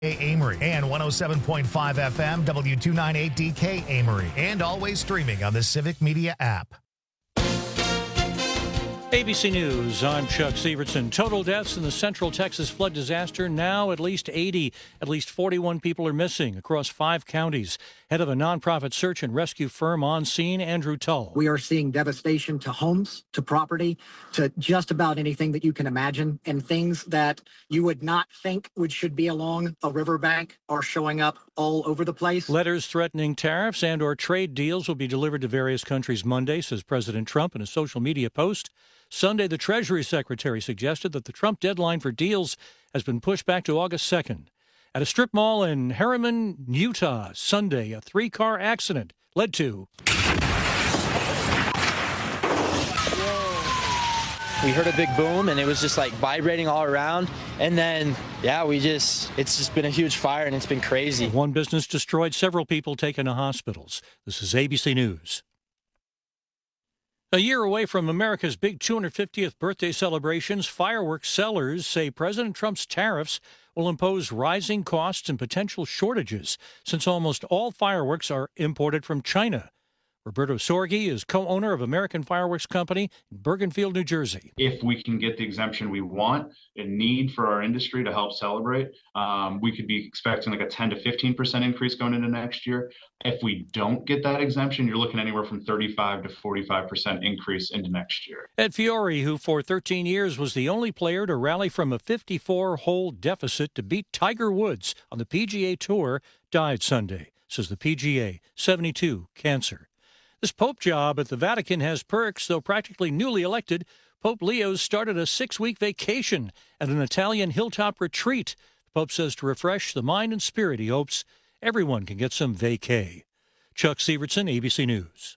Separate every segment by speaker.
Speaker 1: Amory and 107.5 FM W298DK Amory, and always streaming on the Civic Media app.
Speaker 2: ABC News, I'm Chuck Severson. Total deaths in the Central Texas flood disaster, now at least 80. At least 41 people are missing across 5 counties. Head of a nonprofit search and rescue firm on scene, Andrew Tull.
Speaker 3: We are seeing devastation to homes, to property, to just about anything that you can imagine. And things that you would not think should be along a riverbank are showing up all over the place.
Speaker 2: Letters threatening tariffs and or trade deals will be delivered to various countries Monday, says President Trump in a social media post. Sunday, the Treasury Secretary suggested that the Trump deadline for deals has been pushed back to August 2nd. At a strip mall in Harriman, Utah, Sunday, a 3-car accident led to...
Speaker 4: We heard a big boom, and it was just like vibrating all around. And then, it's just been a huge fire, and it's been crazy.
Speaker 2: One business destroyed, several people taken to hospitals. This is ABC News. A year away from America's big 250th birthday celebrations, fireworks sellers say President Trump's tariffs will impose rising costs and potential shortages, since almost all fireworks are imported from China. Roberto Sorgi is co-owner of American Fireworks Company in Bergenfield, New Jersey.
Speaker 5: If we can get the exemption we want and need for our industry to help celebrate, we could be expecting like a 10 to 15% increase going into next year. If we don't get that exemption, you're looking anywhere from 35 to 45% increase into next year.
Speaker 2: Ed Fiore, who for 13 years was the only player to rally from a 54-hole deficit to beat Tiger Woods on the PGA Tour, died Sunday, says the PGA, 72, cancer. This Pope job at the Vatican has perks, though practically newly elected. Pope Leo started a 6-week vacation at an Italian hilltop retreat. The Pope says to refresh the mind and spirit, he hopes everyone can get some vacay. Chuck Severson, ABC News.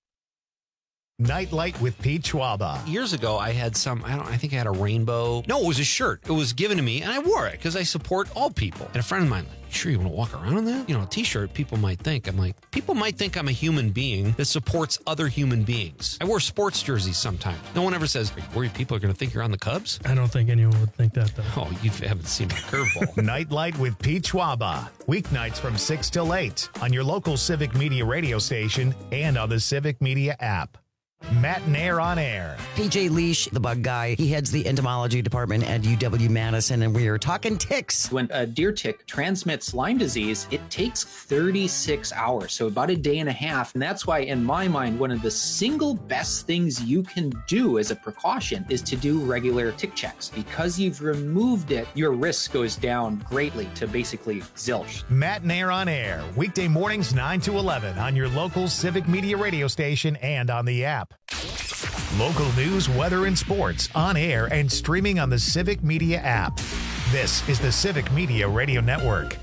Speaker 1: Nightlight with Pete Schwaba.
Speaker 6: Years ago, I had I think I had a rainbow. No, it was a shirt. It was given to me, and I wore it because I support all people. And a friend of mine, sure you want to walk around in that? A t-shirt, people might think I'm a human being that supports other human beings. I wear sports jerseys sometimes. No one ever says, are you worried people are going to think you're on the Cubs?
Speaker 7: I don't think anyone would think that, though.
Speaker 6: Oh, you haven't seen my curveball.
Speaker 1: Nightlight with Pete Schwaba. Weeknights from 6 till 8 on your local Civic Media radio station and on the Civic Media app. Matt Nair on air.
Speaker 8: PJ Leash, the bug guy, he heads the entomology department at UW-Madison, and we are talking ticks.
Speaker 9: When a deer tick transmits Lyme disease, it takes 36 hours, so about a day and a half. And that's why, in my mind, one of the single best things you can do as a precaution is to do regular tick checks. Because you've removed it, your risk goes down greatly to basically zilch.
Speaker 1: Matt Nair on air, weekday mornings 9 to 11 on your local Civic Media radio station and on the app. Local news, weather, and sports on air and streaming on the Civic Media app. This is the Civic Media Radio Network.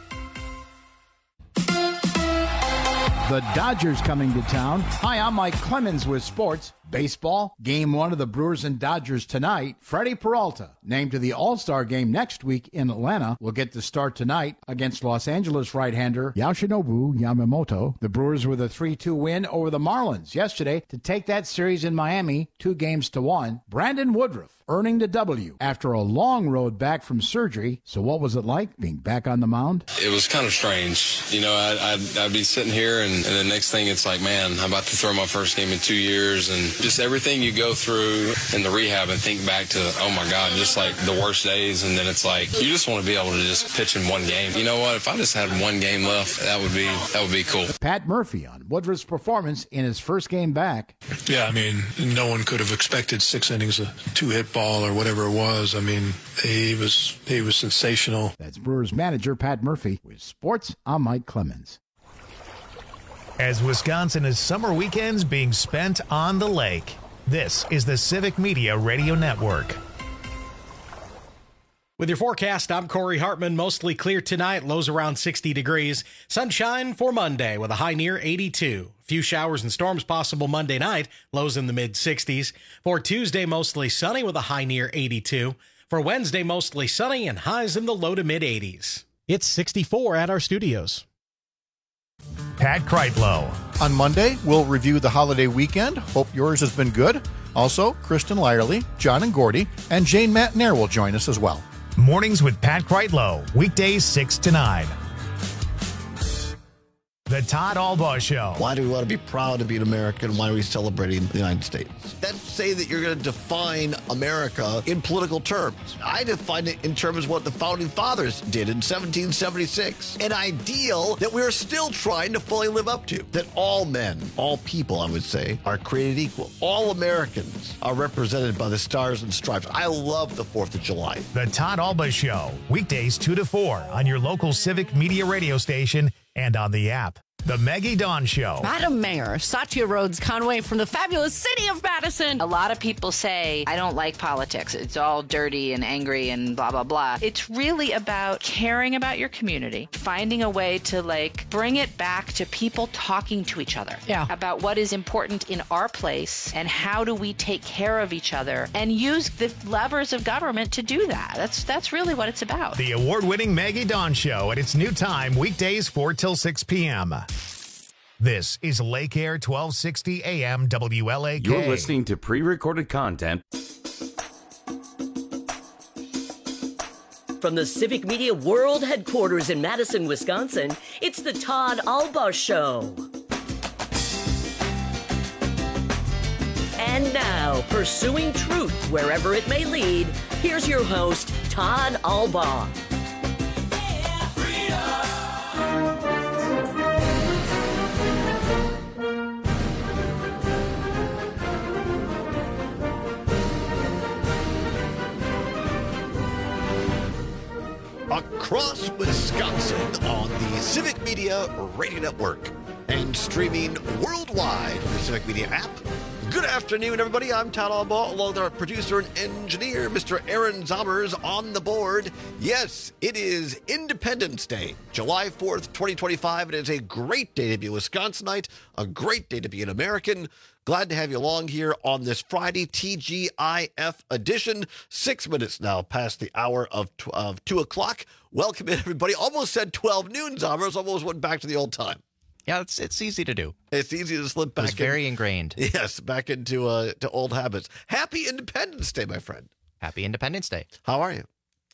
Speaker 10: The Dodgers coming to town. Hi, I'm Mike Clemens with sports. Baseball, Game 1 of the Brewers and Dodgers tonight. Freddie Peralta, named to the All-Star game next week in Atlanta, will get the start tonight against Los Angeles right-hander Yoshinobu Yamamoto. The Brewers with a 3-2 win over the Marlins yesterday to take that series in Miami 2-1. Brandon Woodruff earning the W after a long road back from surgery. So what was it like being back on the mound?
Speaker 11: It was kind of strange. I'd be sitting here and the next thing it's like, man, I'm about to throw my first game in 2 years, and just everything you go through in the rehab and think back to, oh my God, just like the worst days. And then it's like, you just want to be able to just pitch in one game. You know what? If I just had one game left, that would be cool.
Speaker 10: Pat Murphy on Woodruff's performance in his first game back.
Speaker 12: Yeah, I mean, no one could have expected 6 innings, a 2-hit ball or whatever it was. I mean, he was sensational.
Speaker 10: That's Brewers manager Pat Murphy with sports. I'm Mike Clemens.
Speaker 1: As Wisconsin is summer weekends being spent on the lake, this is the Civic Media Radio Network.
Speaker 13: With your forecast, I'm Corey Hartman. Mostly clear tonight, lows around 60 degrees. Sunshine for Monday with a high near 82. A few showers and storms possible Monday night, lows in the mid-60s. For Tuesday, mostly sunny with a high near 82. For Wednesday, mostly sunny and highs in the low to mid-80s.
Speaker 14: It's 64 at our studios.
Speaker 1: Pat Kreitlow.
Speaker 15: On Monday, we'll review the holiday weekend. Hope yours has been good. Also, Kristen Lyerly, John and Gordy, and Jane Matt Nair will join us as well.
Speaker 1: Mornings with Pat Kreitlow, weekdays 6 to 9. The Todd Albaugh Show.
Speaker 7: Why do we want to be proud to be an American? Why are we celebrating the United States? That's say that you're going to define America in political terms. I define it in terms of what the Founding Fathers did in 1776. An ideal that we're still trying to fully live up to. That all men, all people, I would say, are created equal. All Americans are represented by the stars and stripes. I love the 4th of July.
Speaker 1: The Todd Albaugh Show, weekdays 2 to 4 on your local Civic Media radio station and on the app. The Maggie Dawn Show.
Speaker 16: Madam Mayor, Satya Rhodes Conway from the fabulous city of Madison.
Speaker 17: A lot of people say, I don't like politics. It's all dirty and angry and blah, blah, blah. It's really about caring about your community, finding a way to bring it back to people talking to each other about what is important in our place and how do we take care of each other and use the levers of government to do that. That's really what it's about.
Speaker 1: The award-winning Maggie Dawn Show at its new time, weekdays 4 till 6 p.m. This is Lake Air 1260 AM WLAK.
Speaker 18: You're listening to pre-recorded content
Speaker 19: from the Civic Media World Headquarters in Madison, Wisconsin. It's the Todd Albaugh Show. And now, pursuing truth wherever it may lead, here's your host, Todd Albaugh.
Speaker 7: Across Wisconsin on the Civic Media Radio Network and streaming worldwide on the Civic Media app. Good afternoon, everybody. I'm Todd Albaugh, along with our producer and engineer, Mr. Aaron Zommers, on the board. Yes, it is Independence Day, July 4th, 2025. It is a great day to be a Wisconsinite, a great day to be an American. Glad to have you along here on this Friday TGIF edition. 6 minutes now past the hour of 2 o'clock. Welcome in, everybody. Almost said 12 noon, Zommers. Almost went back to the old time.
Speaker 20: Yeah, it's easy to do.
Speaker 7: It's easy to slip back.
Speaker 20: It's very ingrained.
Speaker 7: Yes, back into to old habits. Happy Independence Day, my friend.
Speaker 20: Happy Independence Day.
Speaker 7: How are you?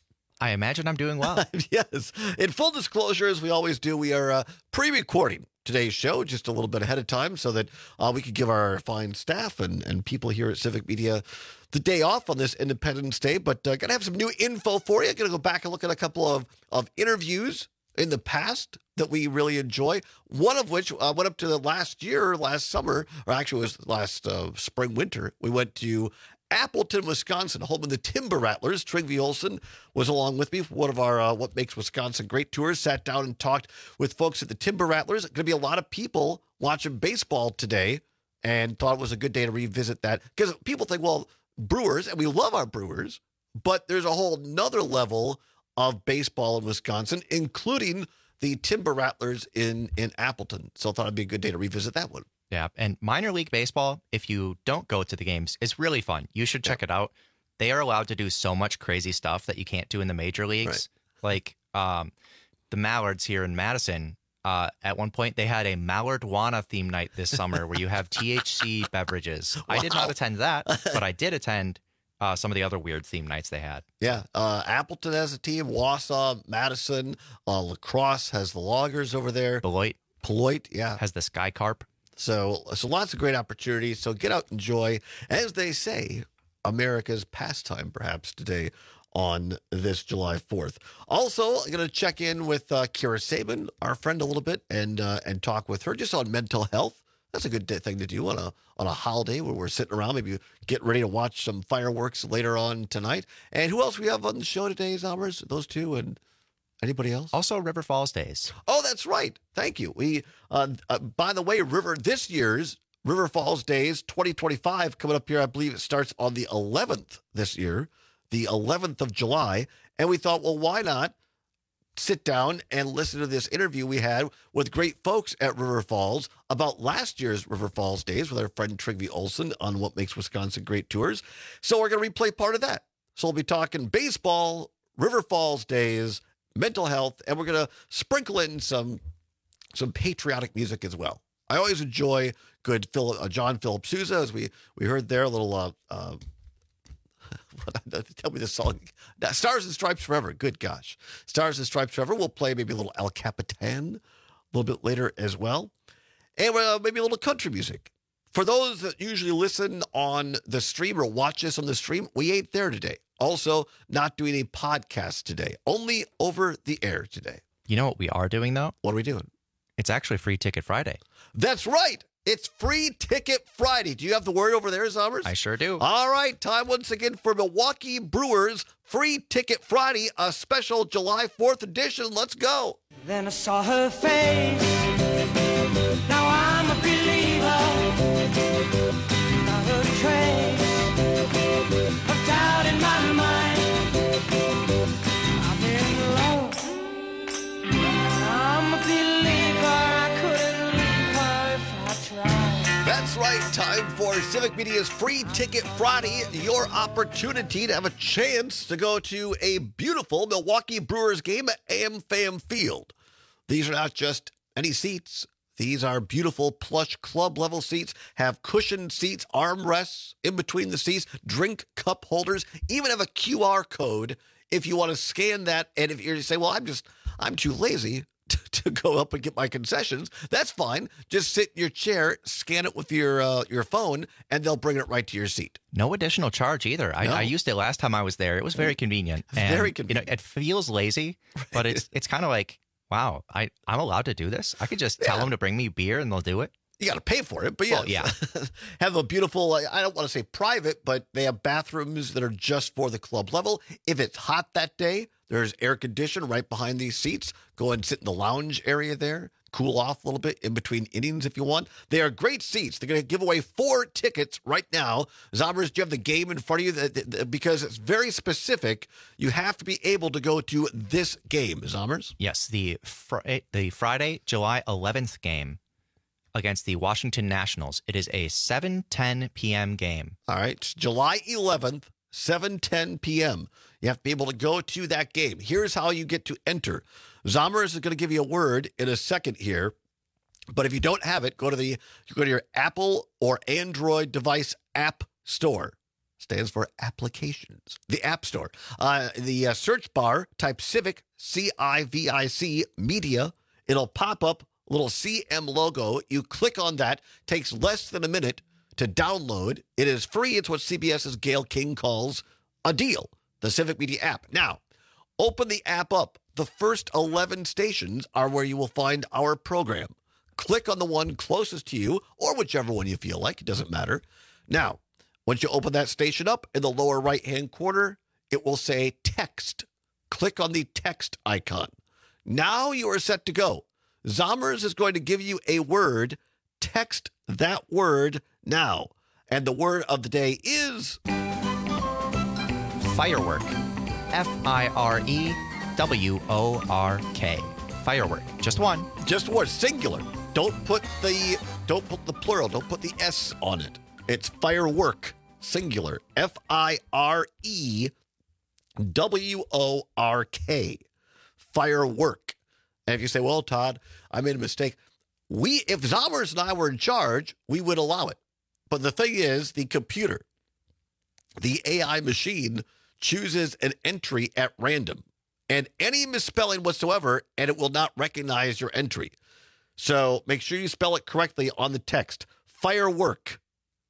Speaker 20: I imagine I'm doing well.
Speaker 7: Yes. In full disclosure, as we always do, we are pre-recording today's show just a little bit ahead of time so that we could give our fine staff and people here at Civic Media the day off on this Independence Day. But going to have some new info for you. Going to go back and look at a couple of interviews in the past that we really enjoy. One of which went up to last summer, or actually it was last spring, winter. We went to Appleton, Wisconsin, home of the Timber Rattlers. Trygve Olsen was along with me for one of our What Makes Wisconsin Great tours. Sat down and talked with folks at the Timber Rattlers. Going to be a lot of people watching baseball today, and thought it was a good day to revisit that. Because people think, well, Brewers, and we love our Brewers, but there's a whole nother level of baseball in Wisconsin, including the Timber Rattlers in Appleton. So I thought it'd be a good day to revisit that one.
Speaker 20: Yeah, and minor league baseball, if you don't go to the games, is really fun. You should check it out. They are allowed to do so much crazy stuff that you can't do in the major leagues. Right. Like the Mallards here in Madison, at one point they had a Mallardwana theme night this summer where you have THC beverages. Wow. I did not attend that, but I did attend some of the other weird theme nights they had. Yeah.
Speaker 7: Appleton has a team, Wausau, Madison, La Crosse has the Loggers over there. Beloit, yeah.
Speaker 20: Has the Sky Carp.
Speaker 7: So lots of great opportunities. So get out and enjoy, as they say, America's pastime perhaps today on this July 4th. Also, I'm going to check in with Kira Sabin, our friend, a little bit and talk with her just on mental health. That's a good thing to do on a holiday where we're sitting around, maybe get ready to watch some fireworks later on tonight. And who else we have on the show today, Zommers? Those two and anybody else?
Speaker 20: Also River Falls Days.
Speaker 7: Oh, that's right. Thank you. We, by the way, this year's River Falls Days 2025 coming up here. I believe it starts on the 11th this year, the 11th of July. And we thought, well, why not sit down and listen to this interview we had with great folks at River Falls about last year's River Falls Days with our friend Trygve Olsen on What Makes Wisconsin Great tours. So we're going to replay part of that. So we'll be talking baseball, River Falls Days, mental health, and we're going to sprinkle in some patriotic music as well. I always enjoy good John Philip Sousa, as we heard there, a little Tell me the song. Stars and Stripes Forever. Good gosh. Stars and Stripes Forever. We'll play maybe a little El Capitan a little bit later as well. And maybe a little country music. For those that usually listen on the stream or watch us on the stream, we ain't there today. Also, not doing a podcast today. Only over the air today.
Speaker 20: You know what we are doing, though?
Speaker 7: What are we doing?
Speaker 20: It's actually Free Ticket Friday.
Speaker 7: That's right. It's Free Ticket Friday. Do you have the word over there, Zommers?
Speaker 20: I sure do.
Speaker 7: All right. Time once again for Milwaukee Brewers Free Ticket Friday, a special July 4th edition. Let's go.
Speaker 21: Then I saw her face. Now I'm a believer. Not a trace of doubt in my mind. I'm in love. I'm a believer. I couldn't leave her if I tried.
Speaker 7: That's right. Time for Civic Media's Free Ticket Friday. Your opportunity to have a chance to go to a beautiful Milwaukee Brewers game at AmFam Field. These are not just any seats. These are beautiful plush club level seats, have cushioned seats, armrests in between the seats, drink cup holders, even have a QR code if you want to scan that. And if you say, well, I'm too lazy to go up and get my concessions, that's fine. Just sit in your chair, scan it with your phone, and they'll bring it right to your seat.
Speaker 20: No additional charge either.
Speaker 7: No.
Speaker 20: I used it last time I was there. It was very convenient. And,
Speaker 7: very convenient.
Speaker 20: It feels lazy, but it's kind of like, wow, I'm allowed to do this? I could just tell them to bring me beer and they'll do it?
Speaker 7: You got to pay for it, but yes.
Speaker 20: Well, yeah.
Speaker 7: Have a beautiful, I don't want to say private, but they have bathrooms that are just for the club level. If it's hot that day, there's air conditioning right behind these seats. Go and sit in the lounge area there. Cool off a little bit in between innings if you want. They are great seats. They're going to give away 4 tickets right now. Zommers, do you have the game in front of you? Because it's very specific. You have to be able to go to this game, Zommers.
Speaker 20: Yes, the Friday, July 11th game against the Washington Nationals. It is a 7:10 p.m. game.
Speaker 7: All right, July 11th, 7:10 p.m. You have to be able to go to that game. Here's how you get to enter. Zommers is going to give you a word in a second here, but if you don't have it, go to your Apple or Android device app store. Stands for applications. The App Store. The search bar, type Civic, CIVIC, Media. It'll pop up a little CM logo. You click on that. Takes less than a minute to download. It is free. It's what CBS's Gayle King calls a deal. The Civic Media app. Now, open the app up. The first 11 stations are where you will find our program. Click on the one closest to you, or whichever one you feel like. It doesn't matter. Now, once you open that station up, in the lower right-hand corner, it will say text. Click on the text icon. Now you are set to go. Zommers is going to give you a word. Text that word now. And the word of the day is...
Speaker 20: Firework. Firework. Firework. Just one.
Speaker 7: Just one. Singular. Don't put the plural. Don't put the S on it. It's firework. Singular. FIREWORK. Firework. And if you say, well, Todd, I made a mistake. If Zommers and I were in charge, we would allow it. But the thing is, the computer, the AI machine, chooses an entry at random. And any misspelling whatsoever, and it will not recognize your entry. So make sure you spell it correctly on the text. Firework.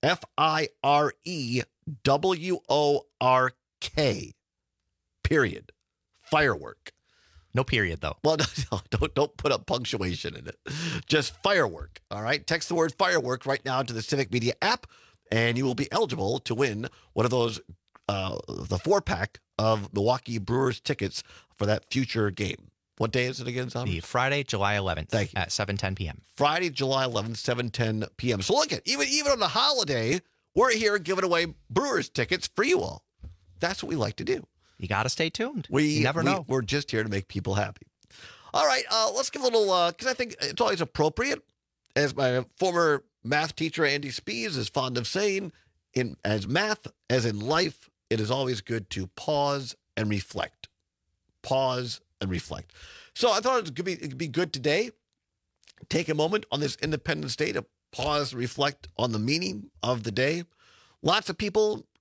Speaker 7: FIREWORK. Period. Firework.
Speaker 20: No period, though.
Speaker 7: Well, no, don't put a punctuation in it. Just firework. All right. Text the word firework right now to the Civic Media app, and you will be eligible to win one of those, the 4-pack of Milwaukee Brewers tickets for that future game. What day is it again, Tom?
Speaker 20: The Friday, July 11th.
Speaker 7: Thank you.
Speaker 20: At 7:10 p.m.
Speaker 7: Friday, July 11th, 7:10 p.m. So look at even on the holiday, we're here giving away Brewers tickets for you all. That's what we like to do.
Speaker 20: You got to stay tuned. You never know.
Speaker 7: We're just here to make people happy. All right, let's give a little, because I think it's always appropriate, as my former math teacher, Andy Spees, is fond of saying, as math, as in life, it is always good to pause and reflect. Pause and reflect. So I thought it'd be good today. Take a moment on this Independence Day to pause and reflect on the meaning of the day. Lots of people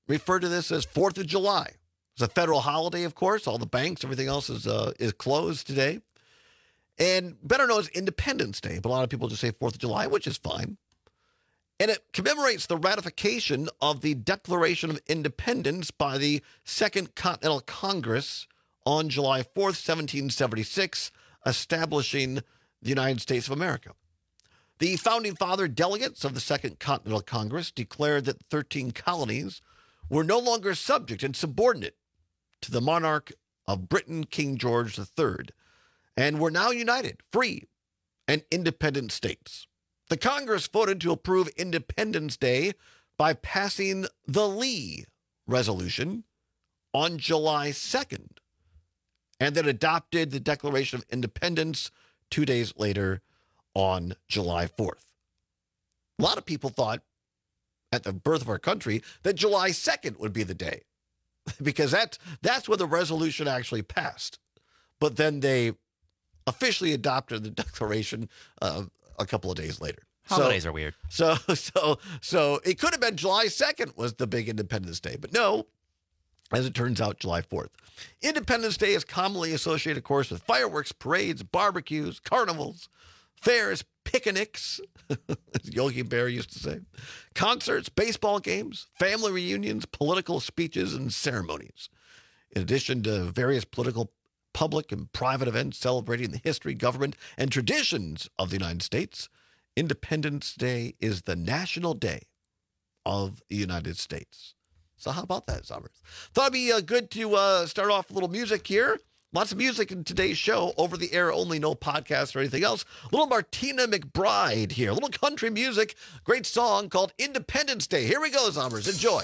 Speaker 7: refer to this as 4th of July. It's a federal holiday, of course. All the banks, everything else is closed today. And better known as Independence Day, but a lot of people just say 4th of July, which is fine. And it commemorates the ratification of the Declaration of Independence by the Second Continental Congress on July 4th, 1776, establishing the United States of America. The founding father delegates of the Second Continental Congress declared that 13 colonies were no longer subject and subordinate to the monarch of Britain, King George III, and were now united, free, and independent states. The Congress voted to approve Independence Day by passing the Lee Resolution on July 2nd, and then adopted the Declaration of Independence 2 days later on July 4th. A lot of people thought at the birth of our country that July 2nd would be the day because that's when the resolution actually passed. But then they officially adopted the Declaration a couple of days later.
Speaker 20: Holidays are weird.
Speaker 7: So it could have been July 2nd was the big Independence Day, but no, as it turns out, July 4th. Independence Day is commonly associated, of course, with fireworks, parades, barbecues, carnivals, fairs, picnics, as Yogi Bear used to say, concerts, baseball games, family reunions, political speeches, and ceremonies. In addition to various political, public, and private events celebrating the history, government, and traditions of the United States, Independence Day is the national day of the United States. So how about that, Summers? Thought it'd be good to start off with a little music here. Lots of music in today's show, over the air only, no podcast or anything else. A little Martina McBride here, a little country music, great song called Independence Day. Here we go, Summers. Enjoy.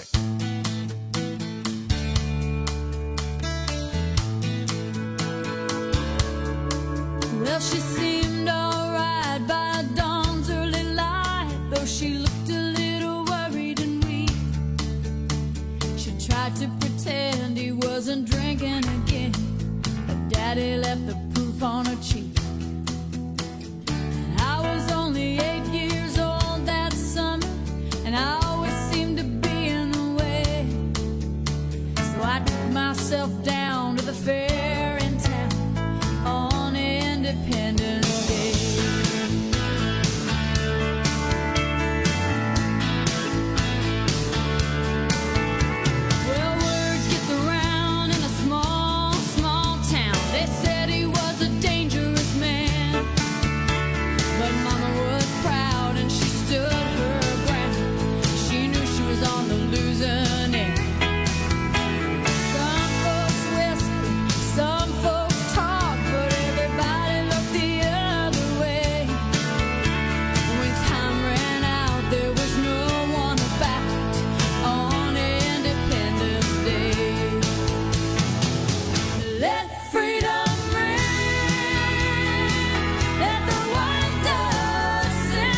Speaker 3: Well, she seemed all right by dawn's early light, though she looked a little worried and weak. She tried to pretend he wasn't drinking again, but Daddy left the proof on her cheek. I was only 8 years old that summer, and I always seemed to be in the way. So I took myself down to the fair in town on Independence Day. Well, word gets around in a small, small town. They said he was a dangerous man, but Mama was proud and she stood her ground. She knew she was on the losing end. Some folks whisper, some folks talk, but everybody looked the other way. When time ran out, there was no one about on Independence Day. Let freedom ring, let the white dove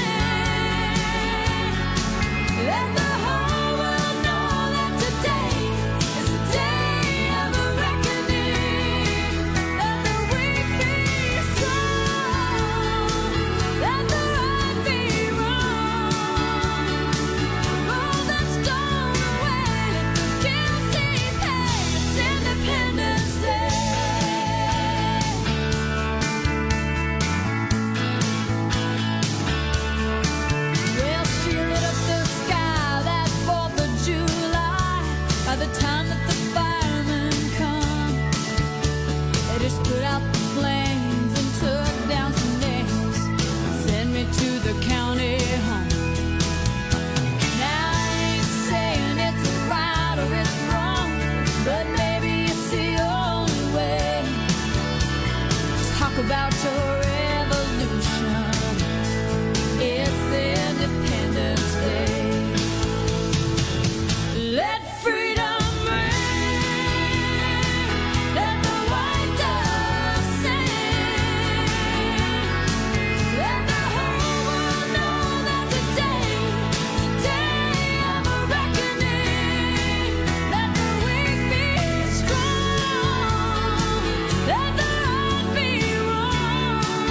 Speaker 3: sing, let the whole world know that today is the day of a reckoning. Let the weak be strong, let the right be wrong. Roll the stone away, let the guilty pay. It's Independence Day. Well, she lit up the sky that 4th of July. By the time that the firemen come, they just put out the flames and took down some names and sent me to the county home. Now I ain't saying it's right or it's wrong, but maybe it's the only way. Talk about your revolution. It's Independence Day. Let freedom ring, let the white dove sing, let the whole world know that today is the day of a reckoning. Let the weak be strong, let the right be wrong.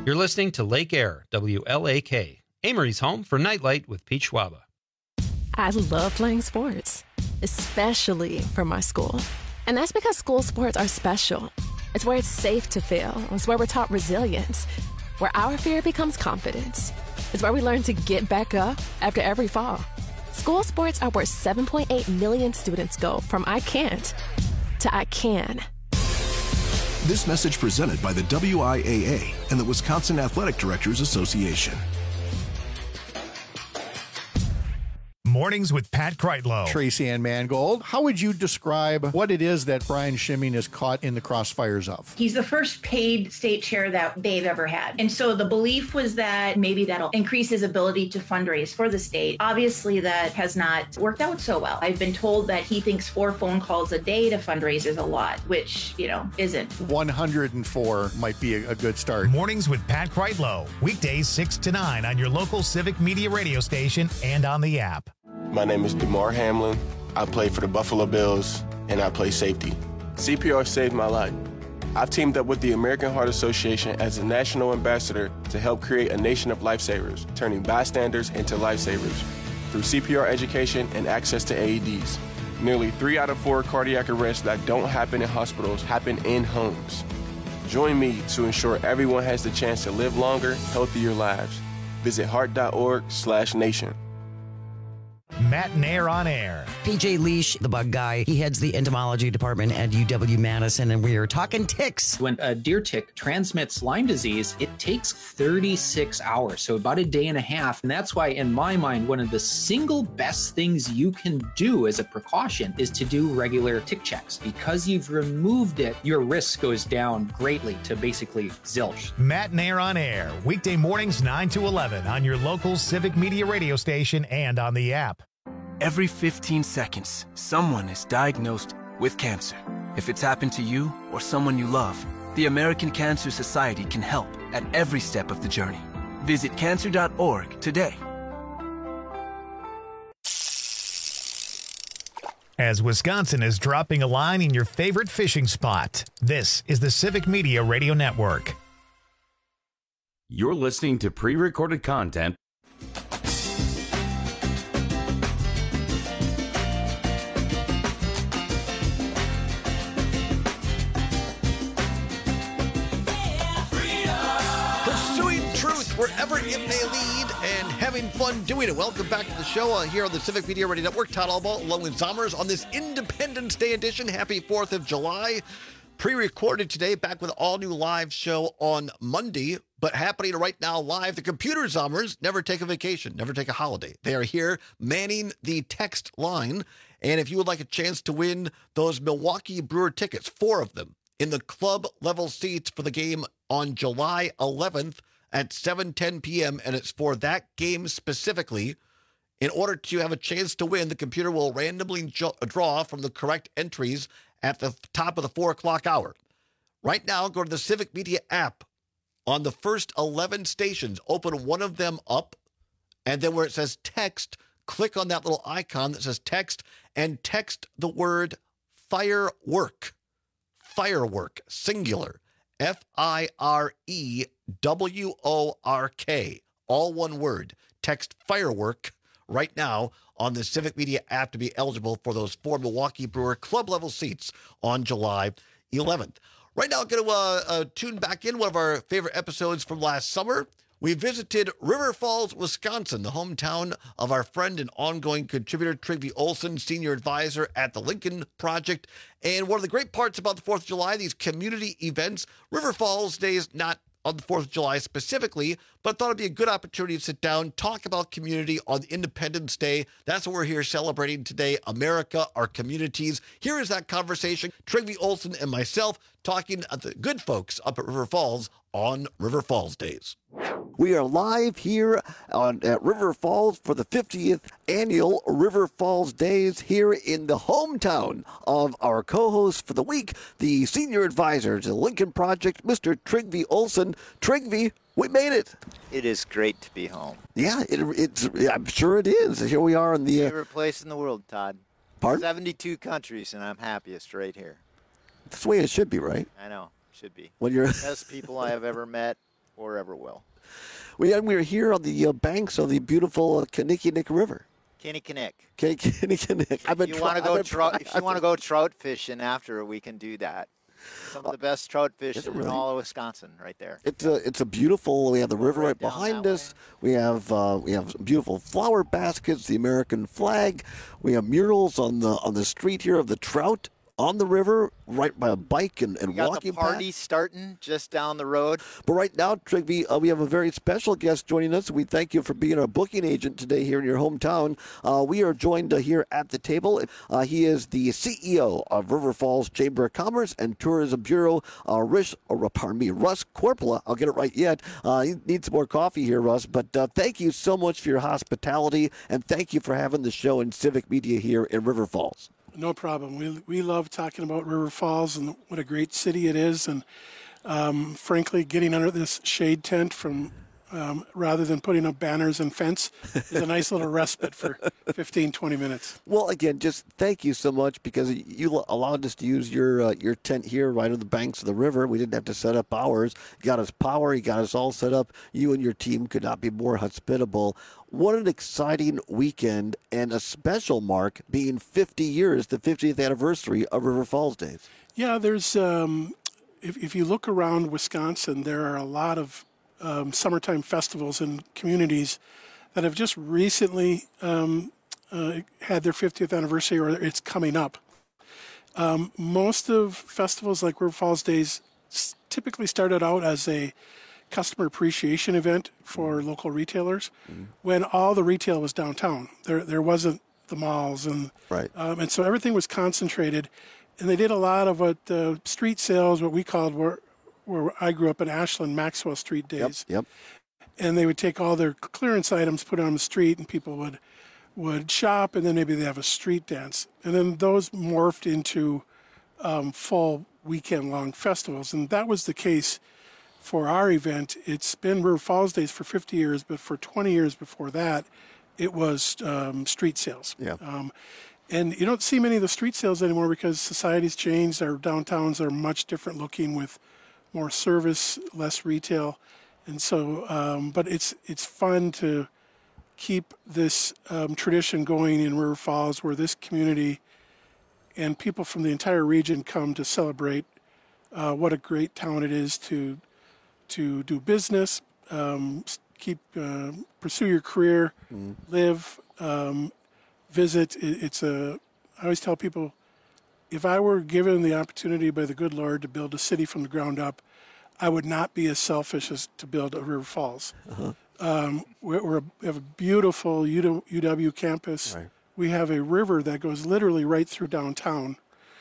Speaker 6: You're listening to Lake Air, WLAK, Amory's home for Nightlight with Pete Schwaba.
Speaker 4: I love playing sports, especially for my school. And that's because school sports are special. It's where it's safe to fail. It's where we're taught resilience, where our fear becomes confidence. It's where we learn to get back up after every fall. School sports are where 7.8 million students go from I can't to I can.
Speaker 22: This message presented by the WIAA and the Wisconsin Athletic Directors Association.
Speaker 1: Mornings with Pat Kreitlow.
Speaker 15: Tracy Ann Mangold, how would you describe what it is that Brian Schimming is caught in the crossfires of?
Speaker 23: He's the first paid state chair that they've ever had. And so the belief was that maybe that'll increase his ability to fundraise for the state. Obviously, that has not worked out so well. I've been told that he thinks 4 phone calls a day to fundraise is a lot, which, isn't.
Speaker 15: 104 might be a good start.
Speaker 1: Mornings with Pat Kreitlow. Weekdays 6 to 9 on your local Civic Media radio station and on the app.
Speaker 24: My name is DeMar Hamlin. I play for the Buffalo Bills, and I play safety. CPR saved my life. I've teamed up with the American Heart Association as a national ambassador to help create a nation of lifesavers, turning bystanders into lifesavers through CPR education and access to AEDs. Nearly 3 out of 4 cardiac arrests that don't happen in hospitals happen in homes. Join me to ensure everyone has the chance to live longer, healthier lives. Visit heart.org/nation.
Speaker 1: Matt and Air on Air.
Speaker 8: PJ Leash, the bug guy, he heads the entomology department at UW-Madison, and we are talking ticks.
Speaker 9: When a deer tick transmits Lyme disease, it takes 36 hours, so about a day and a half. And that's why, in my mind, one of the single best things you can do as a precaution is to do regular tick checks. Because you've removed it, your risk goes down greatly to basically zilch.
Speaker 1: Matt and Air on Air. Weekday mornings 9 to 11 on your local Civic Media radio station and on the app.
Speaker 25: Every 15 seconds, someone is diagnosed with cancer. If it's happened to you or someone you love, the American Cancer Society can help at every step of the journey. Visit cancer.org today.
Speaker 1: As Wisconsin is dropping a line in your favorite fishing spot, this is the Civic Media Radio Network.
Speaker 18: You're listening to pre-recorded content.
Speaker 7: Wherever it may lead, and having fun doing it. Welcome back to the show here on the Civic Media Radio Network. Todd Albaugh, along with Zommers on this Independence Day edition. Happy 4th of July. Pre-recorded today, back with all new live show on Monday, but happening right now live. The Computer Zommers never take a vacation, never take a holiday. They are here manning the text line. And if you would like a chance to win those Milwaukee Brewer tickets, 4 of them, in the club level seats for the game on July 11th, at 7:10 p.m., and it's for that game specifically. In order to have a chance to win, the computer will randomly draw from the correct entries at the top of the 4 o'clock hour. Right now, go to the Civic Media app. On the first 11 stations, open one of them up, and then where it says text, click on that little icon that says text, and text the word firework. Firework, singular. FIREWORK, all one word. Text firework right now on the Civic Media app to be eligible for those 4 Milwaukee Brewer club level seats on July 11th. Right now, I'm going to tune back in one of our favorite episodes from last summer. We visited River Falls, Wisconsin, the hometown of our friend and ongoing contributor, Trygve Olsen, senior advisor at the Lincoln Project. And one of the great parts about the 4th of July, these community events, River Falls Day is not on the 4th of July specifically, but I thought it'd be a good opportunity to sit down, talk about community on Independence Day. That's what we're here celebrating today, America, our communities. Here is that conversation, Trygve Olsen and myself talking at the good folks up at River Falls on River Falls Days. We are live here at River Falls for the 50th annual River Falls Days here in the hometown of our co-host for the week, the senior advisor to the Lincoln Project, Mr. Trygve Olsen. Trygve, we made it.
Speaker 26: It is great to be home.
Speaker 7: Yeah, I'm sure it is. Here we are in the
Speaker 26: favorite place in the world, Todd.
Speaker 7: Pardon?
Speaker 26: 72 countries, and I'm happiest right here.
Speaker 7: That's the way it should be, right?
Speaker 26: I know, should be.
Speaker 7: When you're
Speaker 26: best people I have ever met. or ever will.
Speaker 7: We're here on the banks of the beautiful Kinnickinnick River.
Speaker 26: Kinnickinnick.
Speaker 7: Kinnickinnick.
Speaker 26: If you want to go trout fishing after, we can do that. Some of the best trout fish in all of Wisconsin, right there.
Speaker 7: It's a beautiful. We have the river right behind us. We have beautiful flower baskets, the American flag. We have murals on the street here of the trout on the river, right by a bike and
Speaker 26: we got
Speaker 7: walking
Speaker 26: the party
Speaker 7: path.
Speaker 26: starting just down the road.
Speaker 7: But right now, Trigby, we have a very special guest joining us. We thank you for being our booking agent today here in your hometown. We are joined here at the table. He is the CEO of River Falls Chamber of Commerce and Tourism Bureau, Russ Korpela. I'll get it right yet. He needs some more coffee here, Russ. But thank you so much for your hospitality, and thank you for having the show in Civic Media here in River Falls.
Speaker 2: No problem. We love talking about River Falls and what a great city it is. And frankly, getting under this shade tent from rather than putting up banners and fence is a nice little respite for 15, 20 minutes.
Speaker 7: Well, again, just thank you so much because you allowed us to use your tent here right on the banks of the river. We didn't have to set up ours. You got us power. You got us all set up. You and your team could not be more hospitable. What an exciting weekend and a special mark being 50 years, the 50th anniversary of River Falls Days.
Speaker 2: Yeah, there's if you look around Wisconsin, there are a lot of summertime festivals and communities that have just recently had their 50th anniversary or it's coming up. Most of festivals like River Falls Days typically started out as a customer appreciation event for local retailers when all the retail was downtown. There wasn't the malls and so everything was concentrated, and they did a lot of what street sales, what we called where I grew up in Ashland, Maxwell Street days.
Speaker 7: Yep.
Speaker 2: And they would take all their clearance items, put it on the street, and people would shop, and then maybe they have a street dance. And then those morphed into full weekend-long festivals. And that was the case for our event. It's been River Falls Days for 50 years, but for 20 years before that, it was street sales.
Speaker 7: Yeah.
Speaker 2: And you don't see many of the street sales anymore because society's changed. Our downtowns are much different looking with more service, less retail. And so, but it's fun to keep this tradition going in River Falls, where this community and people from the entire region come to celebrate what a great town it is to do business, pursue your career, live, visit. I always tell people, if I were given the opportunity by the good Lord to build a city from the ground up, I would not be as selfish as to build a River Falls. We have a beautiful UW campus. Right. We have a river that goes literally right through downtown.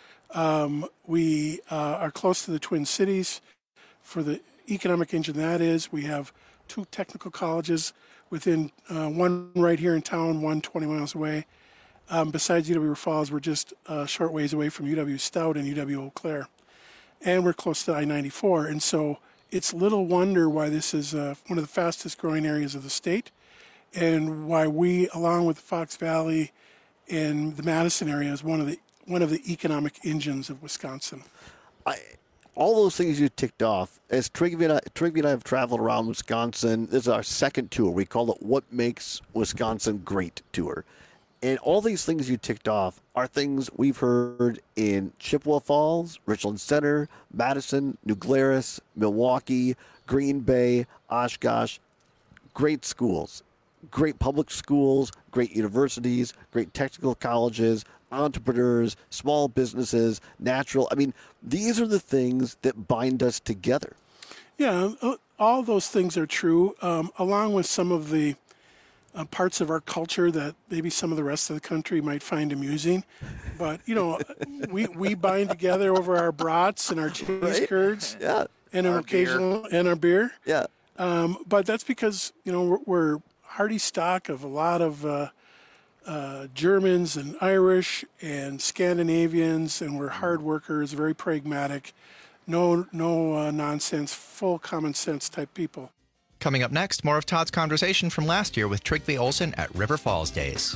Speaker 2: We are close to the Twin Cities for the economic engine that is. We have 2 technical colleges within one right here in town, one 20 miles away. Besides UW River Falls, we're just a short ways away from UW Stout and UW Eau Claire. And we're close to I-94. And so it's little wonder why this is one of the fastest growing areas of the state, and why we, along with the Fox Valley and the Madison area, is one of the economic engines of Wisconsin.
Speaker 7: All those things you ticked off, as Trigby and I have traveled around Wisconsin, this is our second tour. We call it What Makes Wisconsin Great tour. And all these things you ticked off are things we've heard in Chippewa Falls, Richland Center, Madison, New Glarus, Milwaukee, Green Bay, Oshkosh. Great schools, great public schools, great universities, great technical colleges, entrepreneurs, small businesses, natural. I mean, these are the things that bind us together.
Speaker 2: Yeah, all those things are true, along with some of the parts of our culture that maybe some of the rest of the country might find amusing. But, we bind together over our brats and our cheese curds and an occasional beer. And our beer.
Speaker 7: Yeah.
Speaker 2: But that's because, we're hearty stock of a lot of Germans and Irish and Scandinavians, and we're hard workers, very pragmatic, no nonsense, full common sense type people.
Speaker 20: Coming up next, more of Todd's conversation from last year with Trigby Olson at River Falls Days.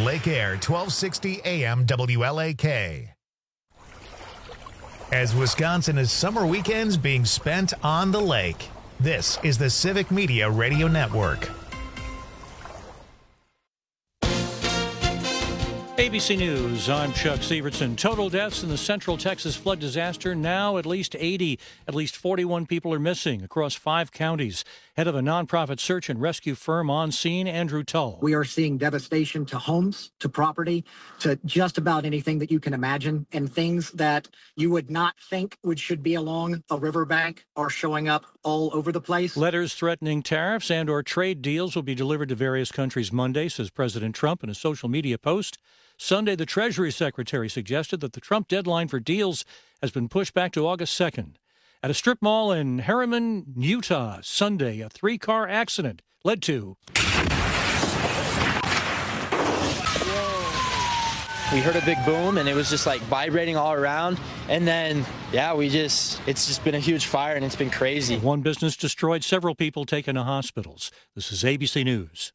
Speaker 1: Lake Air, 1260 AM WLAK. As Wisconsin is summer weekends being spent on the lake, this is the Civic Media Radio Network.
Speaker 5: ABC News, I'm Chuck Severson. Total deaths in the Central Texas flood disaster, now at least 80. At least 41 people are missing across 5 counties. Head of a nonprofit search and rescue firm on scene, Andrew Tull.
Speaker 10: We are seeing devastation to homes, to property, to just about anything that you can imagine, and things that you would not think should be along a riverbank are showing up all over the place.
Speaker 5: Letters threatening tariffs and or trade deals will be delivered to various countries Monday, says President Trump in a social media post. Sunday, the Treasury Secretary suggested that the Trump deadline for deals has been pushed back to August 2nd. At a strip mall in Harriman, Utah, Sunday, a 3-car accident led to...
Speaker 11: We heard a big boom, and it was just like vibrating all around. And then, it's just been a huge fire, and it's been crazy.
Speaker 5: One business destroyed, several people taken to hospitals. This is ABC News.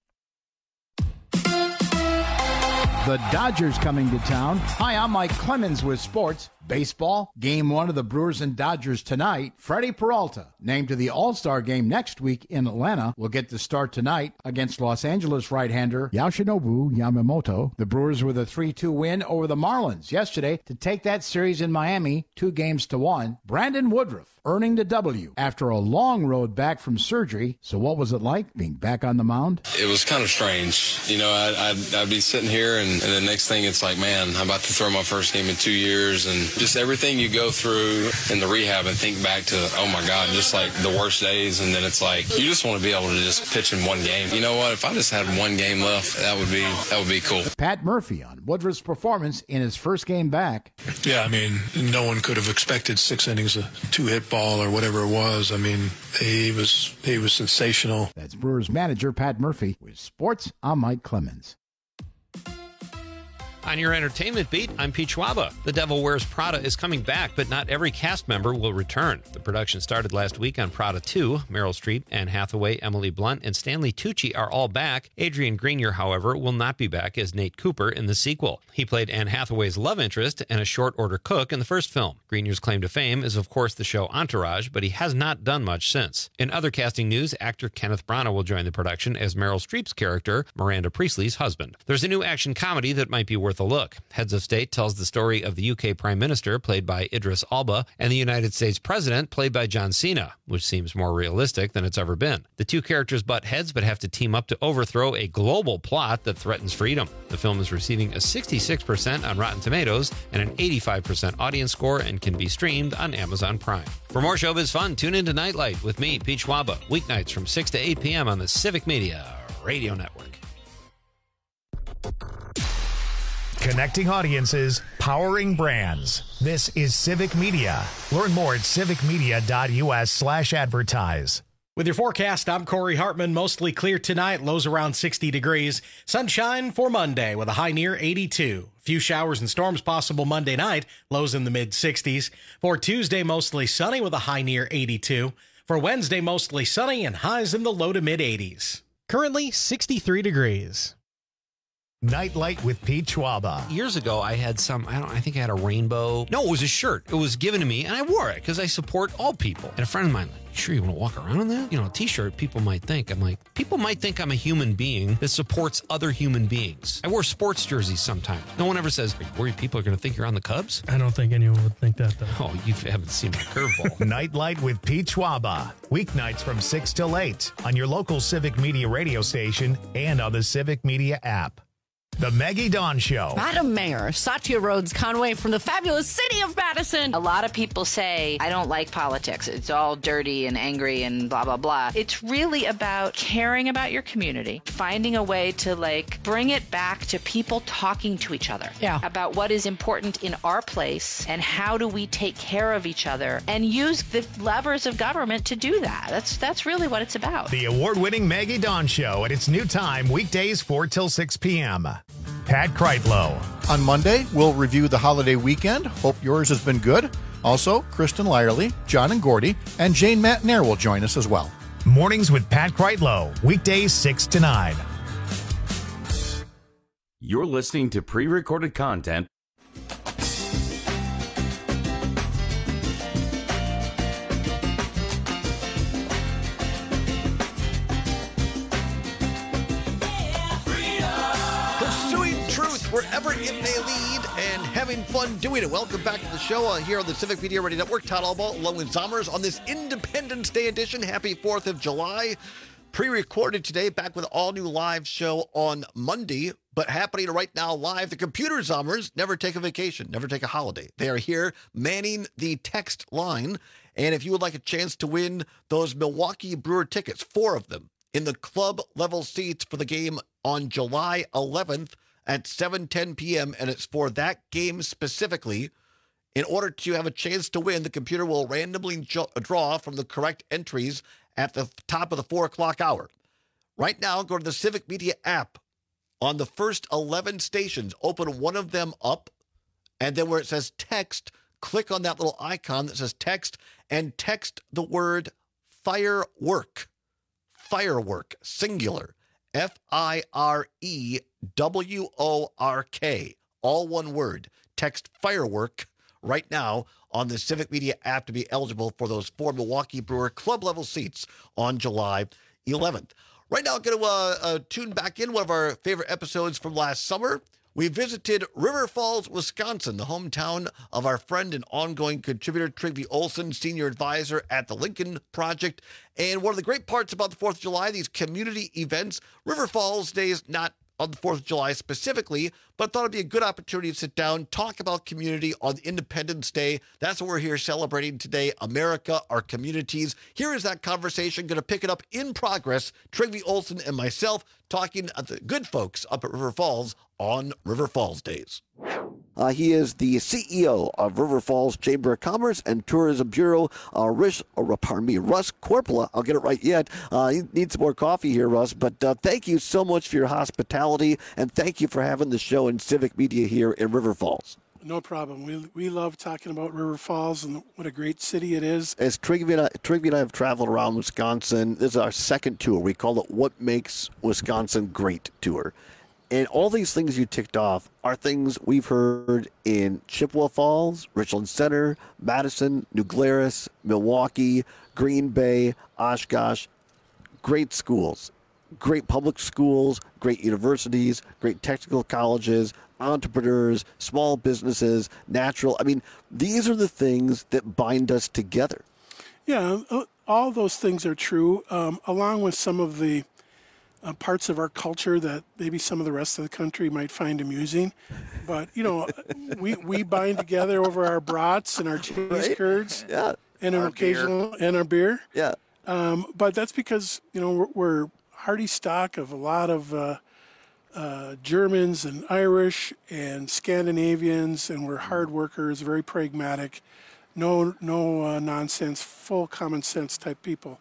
Speaker 12: The Dodgers coming to town. Hi, I'm Mike Clemens with sports. Baseball, Game 1 of the Brewers and Dodgers tonight. Freddie Peralta, named to the All-Star game next week in Atlanta, will get the start tonight against Los Angeles right-hander Yoshinobu Yamamoto. The Brewers with a 3-2 win over the Marlins yesterday to take that series in Miami 2-1. Brandon Woodruff earning the W after a long road back from surgery. So what was it like being back on the mound?
Speaker 13: It was kind of strange. You know, I'd be sitting here and the next thing it's like, man, I'm about to throw my first game in 2 years, and just everything you go through in the rehab and think back to, oh my God, just like the worst days. And then it's like, you just want to be able to just pitch in one game. You know what? If I just had one game left, that would be cool.
Speaker 12: Pat Murphy on Woodruff's performance in his first game back.
Speaker 14: Yeah, I mean, no one could have expected 6 innings, a 2-hit ball or whatever it was. I mean, he was sensational.
Speaker 12: That's Brewers manager Pat Murphy with sports. I'm Mike Clemens.
Speaker 6: On your entertainment beat, I'm Pete Schwaba. The Devil Wears Prada is coming back, but not every cast member will return. The production started last week on Prada 2. Meryl Streep, Anne Hathaway, Emily Blunt, and Stanley Tucci are all back. Adrian Grenier, however, will not be back as Nate Cooper in the sequel. He played Anne Hathaway's love interest and a short-order cook in the first film. Grenier's claim to fame is, of course, the show Entourage, but he has not done much since. In other casting news, actor Kenneth Branagh will join the production as Meryl Streep's character, Miranda Priestley's husband. There's a new action comedy that might be worth a look. Heads of State tells the story of the UK Prime Minister, played by Idris Elba, and the United States President, played by John Cena, which seems more realistic than it's ever been. The two characters butt heads but have to team up to overthrow a global plot that threatens freedom. The film is receiving a 66% on Rotten Tomatoes and an 85% audience score and can be streamed on Amazon Prime. For more showbiz fun, tune into Nightlight with me, Pete Schwaba, weeknights from 6 to 8 p.m. on the Civic Media Radio Network.
Speaker 1: Connecting audiences, powering brands. This is Civic Media. Learn more at civicmedia.us/advertise.
Speaker 27: With your forecast, I'm Corey Hartman. Mostly clear tonight, lows around 60 degrees. Sunshine for Monday with a high near 82. A few showers and storms possible Monday night, lows in the mid-60s. For Tuesday, mostly sunny with a high near 82. For Wednesday, mostly sunny and highs in the low to mid-80s. Currently, 63 degrees.
Speaker 1: Nightlight with Pete Schwaba.
Speaker 6: Years ago, I had I think I had a rainbow. No, it was a shirt. It was given to me, and I wore it because I support all people. And a friend of mine, sure you want to walk around in that? You know, a t-shirt, people might think I'm a human being that supports other human beings. I wear sports jerseys sometimes. No one ever says, are you worried people are going to think you're on the Cubs?
Speaker 28: I don't think anyone would think that, though.
Speaker 6: Oh, you haven't seen my curveball.
Speaker 1: Nightlight with Pete Schwaba. Weeknights from 6 till 8 on your local Civic Media radio station and on the Civic Media app. The Maggie Dawn Show.
Speaker 16: Madam Mayor, Satya Rhodes Conway from the fabulous city of Madison.
Speaker 17: A lot of people say, I don't like politics. It's all dirty and angry and blah, blah, blah. It's really about caring about your community, finding a way to bring it back to people talking to each other about what is important in our place and how do we take care of each other and use the levers of government to do that. That's really what it's about.
Speaker 1: The award-winning Maggie Dawn Show at its new time, weekdays 4 till 6 p.m. Pat Kreitlow.
Speaker 15: On Monday, we'll review the holiday weekend. Hope yours has been good. Also, Kristen Lyerly, John and Gordy, and Jane Matnair will join us as well.
Speaker 1: Mornings with Pat Kreitlow, weekdays 6 to 9.
Speaker 18: You're listening to pre-recorded content.
Speaker 7: Pursuing truth wherever it may lead and having fun doing it. Welcome back to the show here on the Civic Media Radio Network. Todd Albaugh along with Zommers on this Independence Day edition. Happy 4th of July. Pre-recorded today, back with all new live show on Monday, but happening right now live. The Computer Zommers never take a vacation, never take a holiday. They are here manning the text line. And if you would like a chance to win those Milwaukee Brewer tickets, 4 of them, in the club level seats for the game on July 11th at 7:10 p.m. And it's for that game specifically. In order to have a chance to win, the computer will randomly draw from the correct entries at the top of the 4 o'clock hour. Right now, go to the Civic Media app. On the first 11 stations, open one of them up, and then where it says text, click on that little icon that says text, and text the word firework. Firework, singular. Firework. All one word. Text firework right now on the Civic Media app to be eligible for those 4 Milwaukee Brewer club level seats on July 11th. Right now, I'm going to tune back in one of our favorite episodes from last summer. We visited River Falls, Wisconsin, the hometown of our friend and ongoing contributor, Trygve Olsen, senior advisor at the Lincoln Project. And one of the great parts about the 4th of July, these community events, River Falls Day is not on the 4th of July specifically, but I thought it'd be a good opportunity to sit down, talk about community on Independence Day. That's what we're here celebrating today, America, our communities. Here is that conversation, going to pick it up in progress. Trygve Olsen and myself talking at the good folks up at River Falls on River Falls Days. He is the CEO of River Falls Chamber of Commerce and Tourism Bureau, Russ Korpela. I'll get it right yet. He needs some more coffee here, Russ, but thank you so much for your hospitality, and thank you for having the show in Civic Media here in River Falls.
Speaker 2: No problem. We love talking about River Falls and what a great city it is.
Speaker 7: As Trygve and I have traveled around Wisconsin, this is our second tour. We call it What Makes Wisconsin Great Tour. And all these things you ticked off are things we've heard in Chippewa Falls, Richland Center, Madison, New Glarus, Milwaukee, Green Bay, Oshkosh. Great schools, great public schools, great universities, great technical colleges, entrepreneurs, small businesses, natural. I mean, these are the things that bind us together.
Speaker 2: Yeah, all those things are true, along with some of the parts of our culture that maybe some of the rest of the country might find amusing. But, we bind together over our brats and our cheese curds and an occasional beer. And our beer.
Speaker 7: Yeah.
Speaker 2: But that's because, we're hearty stock of a lot of Germans and Irish and Scandinavians, and we're hard workers, very pragmatic, no nonsense, full common sense type people.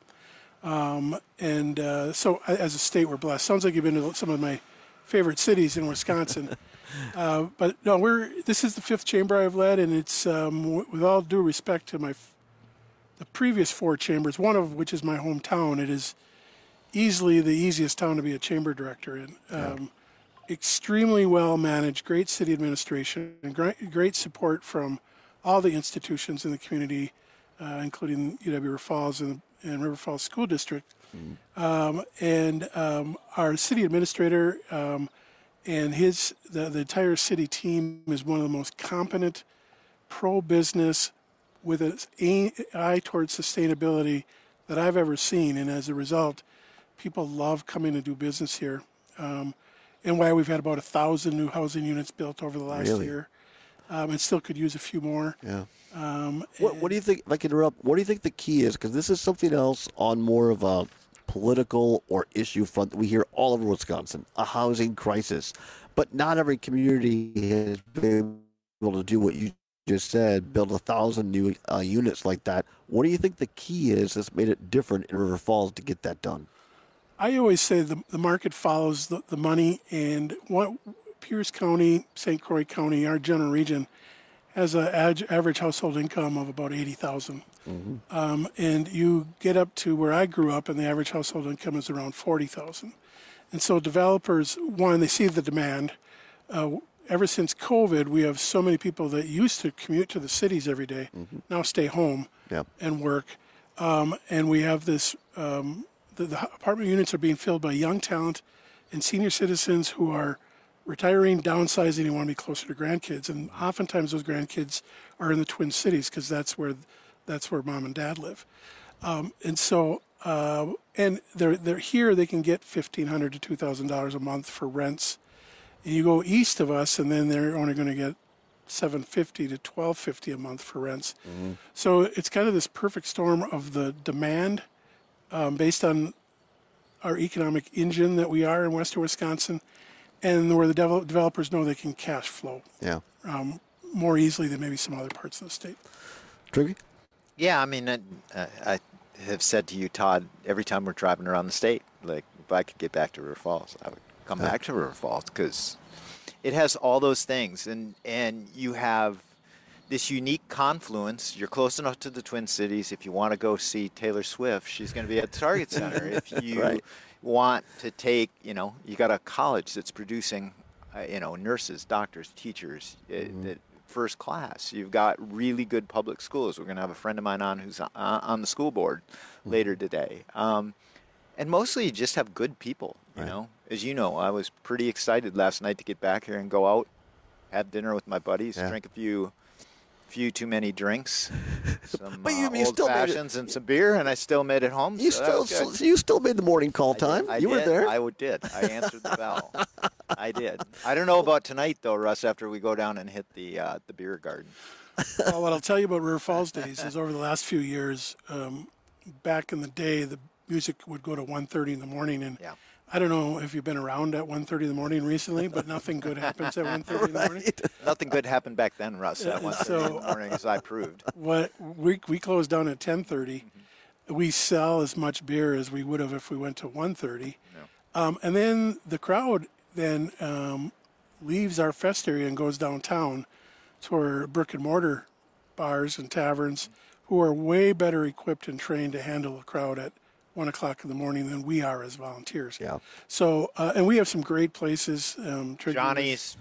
Speaker 2: So as a state, we're blessed. Sounds like you've been to some of my favorite cities in Wisconsin. But no, this is the 5th chamber I've led, and it's, with all due respect to the previous 4 chambers, one of which is my hometown, it is easily the easiest town to be a chamber director in. Extremely well managed, great city administration, and great support from all the institutions in the community, including UW River Falls and River Falls School District. Our city administrator and the entire city team is one of the most competent, pro-business, with an eye towards sustainability that I've ever seen. And as a result, people love coming to do business here. And why we've had about 1,000 new housing units built over the last year. And still could use a few more.
Speaker 7: Yeah. What do you think, if I can interrupt, what do you think the key is? Because this is something else on more of a political or issue front that we hear all over Wisconsin, a housing crisis. But not every community has been able to do what you just said, build 1,000 new units like that. What do you think the key is that's made it different in River Falls to get that done?
Speaker 2: I always say the market follows the money, and Pierce County, St. Croix County, our general region, has an average household income of about $80,000. Mm-hmm. And you get up to where I grew up, and the average household income is around $40,000. And so developers, one, they see the demand. ever since COVID, we have so many people that used to commute to the cities every day, now stay home and work. And we have this, the apartment units are being filled by young talent and senior citizens who are retiring, downsizing, and want to be closer to grandkids. And oftentimes those grandkids are in the Twin Cities because that's where mom and dad live. And so, and they're here, they can get $1,500 to $2,000 a month for rents. And you go east of us, and then they're only going to get $750 to $1,250 a month for rents. So it's kind of this perfect storm of the demand based on our economic engine that we are in western Wisconsin, and where the developers know they can cash flow more easily than maybe some other parts of the state.
Speaker 7: Triggy?
Speaker 26: Yeah, I mean, I have said to you, Todd, every time we're driving around the state, like, if I could get back to River Falls, I would come back to River Falls because it has all those things, and you have this unique confluence. You're close enough to the Twin Cities. If you want to go see Taylor Swift, she's going to be at the Target Center. If you want to take, you got a college that's producing, nurses, doctors, teachers, that first class. You've got really good public schools. We're going to have a friend of mine on who's on the school board later today. And mostly you just have good people, you know. As you know, I was pretty excited last night to get back here and go out, have dinner with my buddies, drink a few too many drinks, some old fashions and some beer, and I still made it home.
Speaker 7: You still made the morning call time.
Speaker 26: I
Speaker 7: you
Speaker 26: did.
Speaker 7: were there.
Speaker 26: I did. I answered the bell. I did. I don't know about tonight though, Russ. After we go down and hit the beer garden.
Speaker 2: Well, what I'll tell you about River Falls days is over the last few years, back in the day, the music would go to 1:30 in the morning, and I don't know if you've been around at 1:30 in the morning recently, but nothing good happens at 1:30 in the morning.
Speaker 26: Nothing good happened back then, Russ, at 1:30 in the morning, as I proved.
Speaker 2: What we closed down at 10:30. We sell as much beer as we would have if we went to 1:30. And then the crowd then leaves our fest area and goes downtown to our brick and mortar bars and taverns who are way better equipped and trained to handle a crowd at 1 o'clock in the morning than we are as volunteers. So, and we have some great places.
Speaker 26: Johnny's,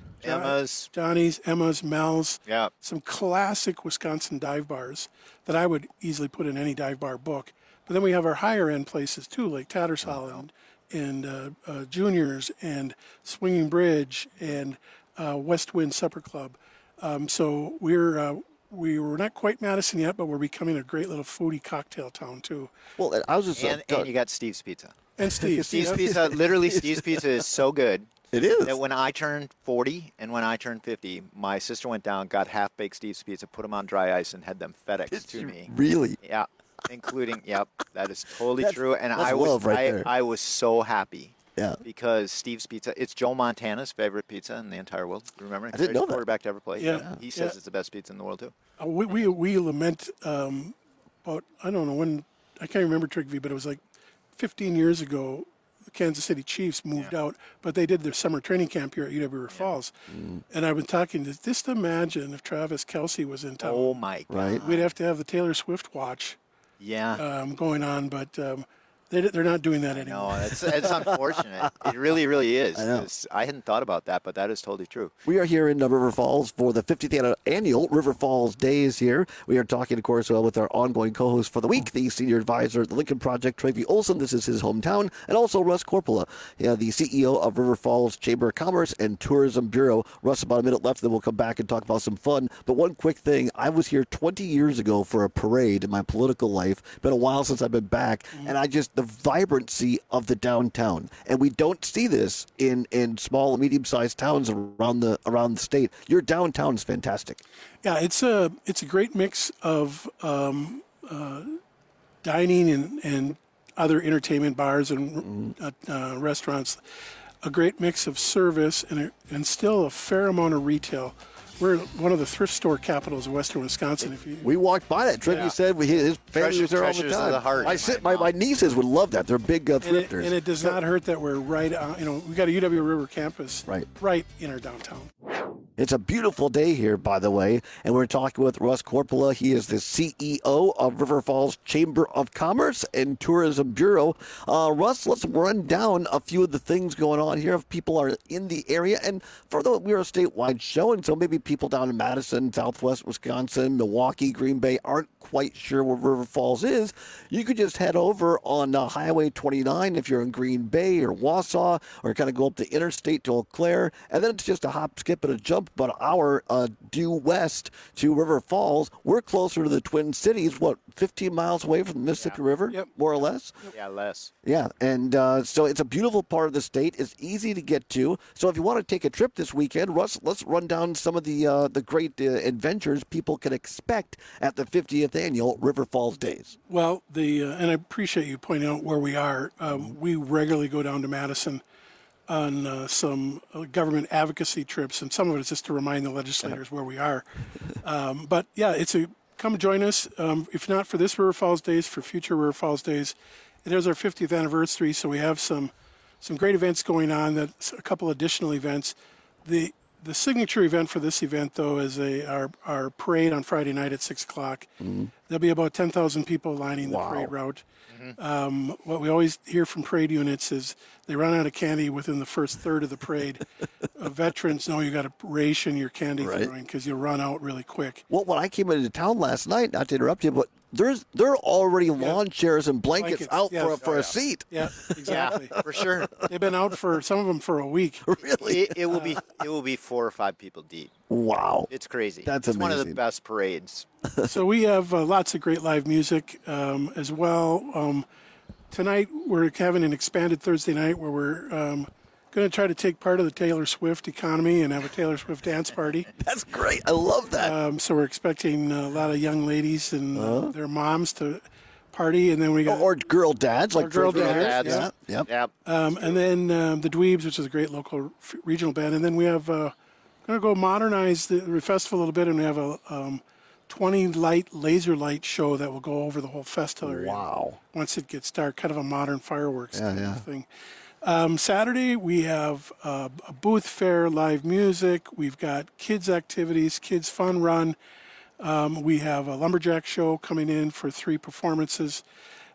Speaker 2: Emma's, Mel's. Some classic Wisconsin dive bars that I would easily put in any dive bar book. But then we have our higher end places too, like Tattersall and Juniors and Swinging Bridge and West Wind Supper Club. So we were not quite Madison yet, but we're becoming a great little foodie cocktail town too.
Speaker 7: Well, I was just
Speaker 26: and you got Steve's Pizza.
Speaker 2: And Steve's
Speaker 26: Pizza. Literally, Steve's Pizza is so good.
Speaker 7: It is.
Speaker 26: That when I turned 40 and when I turned 50, my sister went down, got half-baked Steve's Pizza, put them on dry ice, and had them FedEx to me.
Speaker 7: Really?
Speaker 26: Yeah, including that is totally
Speaker 7: That's
Speaker 26: true. And I was so happy.
Speaker 7: Yeah.
Speaker 26: Because Steve's Pizza, it's Joe Montana's favorite pizza in the entire world. Remember?
Speaker 7: I didn't know that.
Speaker 26: Quarterback to ever play.
Speaker 2: Yeah.
Speaker 26: He says it's the best pizza in the world too.
Speaker 2: We lament about, I don't know when, I can't remember Trigby, but it was like 15 years ago, the Kansas City Chiefs moved out, but they did their summer training camp here at UW River Falls. And I've been talking to, just imagine if Travis Kelce was in town.
Speaker 26: Oh my God.
Speaker 7: Right.
Speaker 2: We'd have to have the Taylor Swift watch going on, but they're not doing that anymore.
Speaker 26: No, it's unfortunate. It really, really is. I hadn't thought about that, but that is totally true.
Speaker 7: We are here in River Falls for the 50th annual River Falls Days here. We are talking, of course, with our ongoing co-host for the week, the senior advisor at the Lincoln Project, Trevey Olson. This is his hometown. And also Russ Corpola, the CEO of River Falls Chamber of Commerce and Tourism Bureau. Russ, about a minute left, then we'll come back and talk about some fun. But one quick thing, I was here 20 years ago for a parade in my political life. Been a while since I've been back, and the vibrancy of the downtown, and we don't see this in small and medium-sized towns around the state. Your downtown is fantastic.
Speaker 2: Yeah, it's a great mix of dining and other entertainment bars and restaurants. A great mix of service and still a fair amount of retail. We're one of the thrift store capitals of western Wisconsin.
Speaker 7: We walked by that. Trevor said his family was there all the time.
Speaker 26: Of the heart.
Speaker 7: My nieces would love that. They're big thrifters.
Speaker 2: And it does not hurt that we're right on. We got a UW River campus right in our downtown.
Speaker 7: It's a beautiful day here, by the way, and we're talking with Russ Corpola. He is the CEO of River Falls Chamber of Commerce and Tourism Bureau. Russ, let's run down a few of the things going on here if people are in the area. And further, we're a statewide show, and so maybe people down in Madison, Southwest Wisconsin, Milwaukee, Green Bay aren't quite sure where River Falls is. You could just head over on Highway 29 if you're in Green Bay or Wausau, or kind of go up the interstate to Eau Claire, and then it's just a hop, skip, and a jump about an hour due west to River Falls. We're closer to the Twin Cities, 15 miles away from the Mississippi River, more or less?
Speaker 26: Yeah, less.
Speaker 7: Yeah, and so it's a beautiful part of the state. It's easy to get to. So if you want to take a trip this weekend, Russ, let's run down some of the great adventures people can expect at the 50th annual River Falls Days.
Speaker 2: Well, and I appreciate you pointing out where we are. We regularly go down to Madison on some government advocacy trips, and some of it is just to remind the legislators where we are. But yeah, come join us. If not for this River Falls Days, for future River Falls Days. It is our 50th anniversary, so we have some great events going on. That's a couple additional events. The signature event for this event, though, is our parade on Friday night at 6 o'clock. Mm-hmm. There'll be about 10,000 people lining the parade route. Mm-hmm. What we always hear from parade units is they run out of candy within the first third of the parade. Veterans know you got to ration your candy throwing because you'll run out really quick.
Speaker 7: Well, when I came into town last night, not to interrupt you, but there are already lawn chairs and blankets out for a seat.
Speaker 2: Yeah, exactly.
Speaker 26: Yeah, for sure.
Speaker 2: They've been out for some of them for a week.
Speaker 7: Really?
Speaker 26: It will be 4 or 5 people deep.
Speaker 7: Wow.
Speaker 26: It's crazy.
Speaker 7: That's
Speaker 26: it's
Speaker 7: amazing.
Speaker 26: One of the best parades.
Speaker 2: So we have lots of great live music as well. Tonight we're having an expanded Thursday night where we're going to try to take part of the Taylor Swift economy and have a Taylor Swift dance party.
Speaker 7: That's great. I love that.
Speaker 2: So we're expecting a lot of young ladies and their moms to party, and then we got
Speaker 7: or girl dads, like
Speaker 2: girl dads.
Speaker 7: Yeah.
Speaker 26: Yep.
Speaker 2: And then the Dweebs, which is a great local regional band, and then we have going to go modernize the festival a little bit, and we have a 20 laser light show that will go over the whole festival area.
Speaker 7: Wow!
Speaker 2: Once it gets dark, kind of a modern fireworks kind of thing. Saturday, we have a booth fair, live music. We've got kids' activities, kids' fun run. We have a lumberjack show coming in for 3 performances.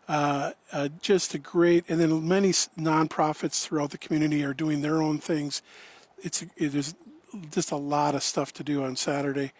Speaker 2: Just a great, and then many nonprofits throughout the community are doing their own things. There's just a lot of stuff to do on Saturday.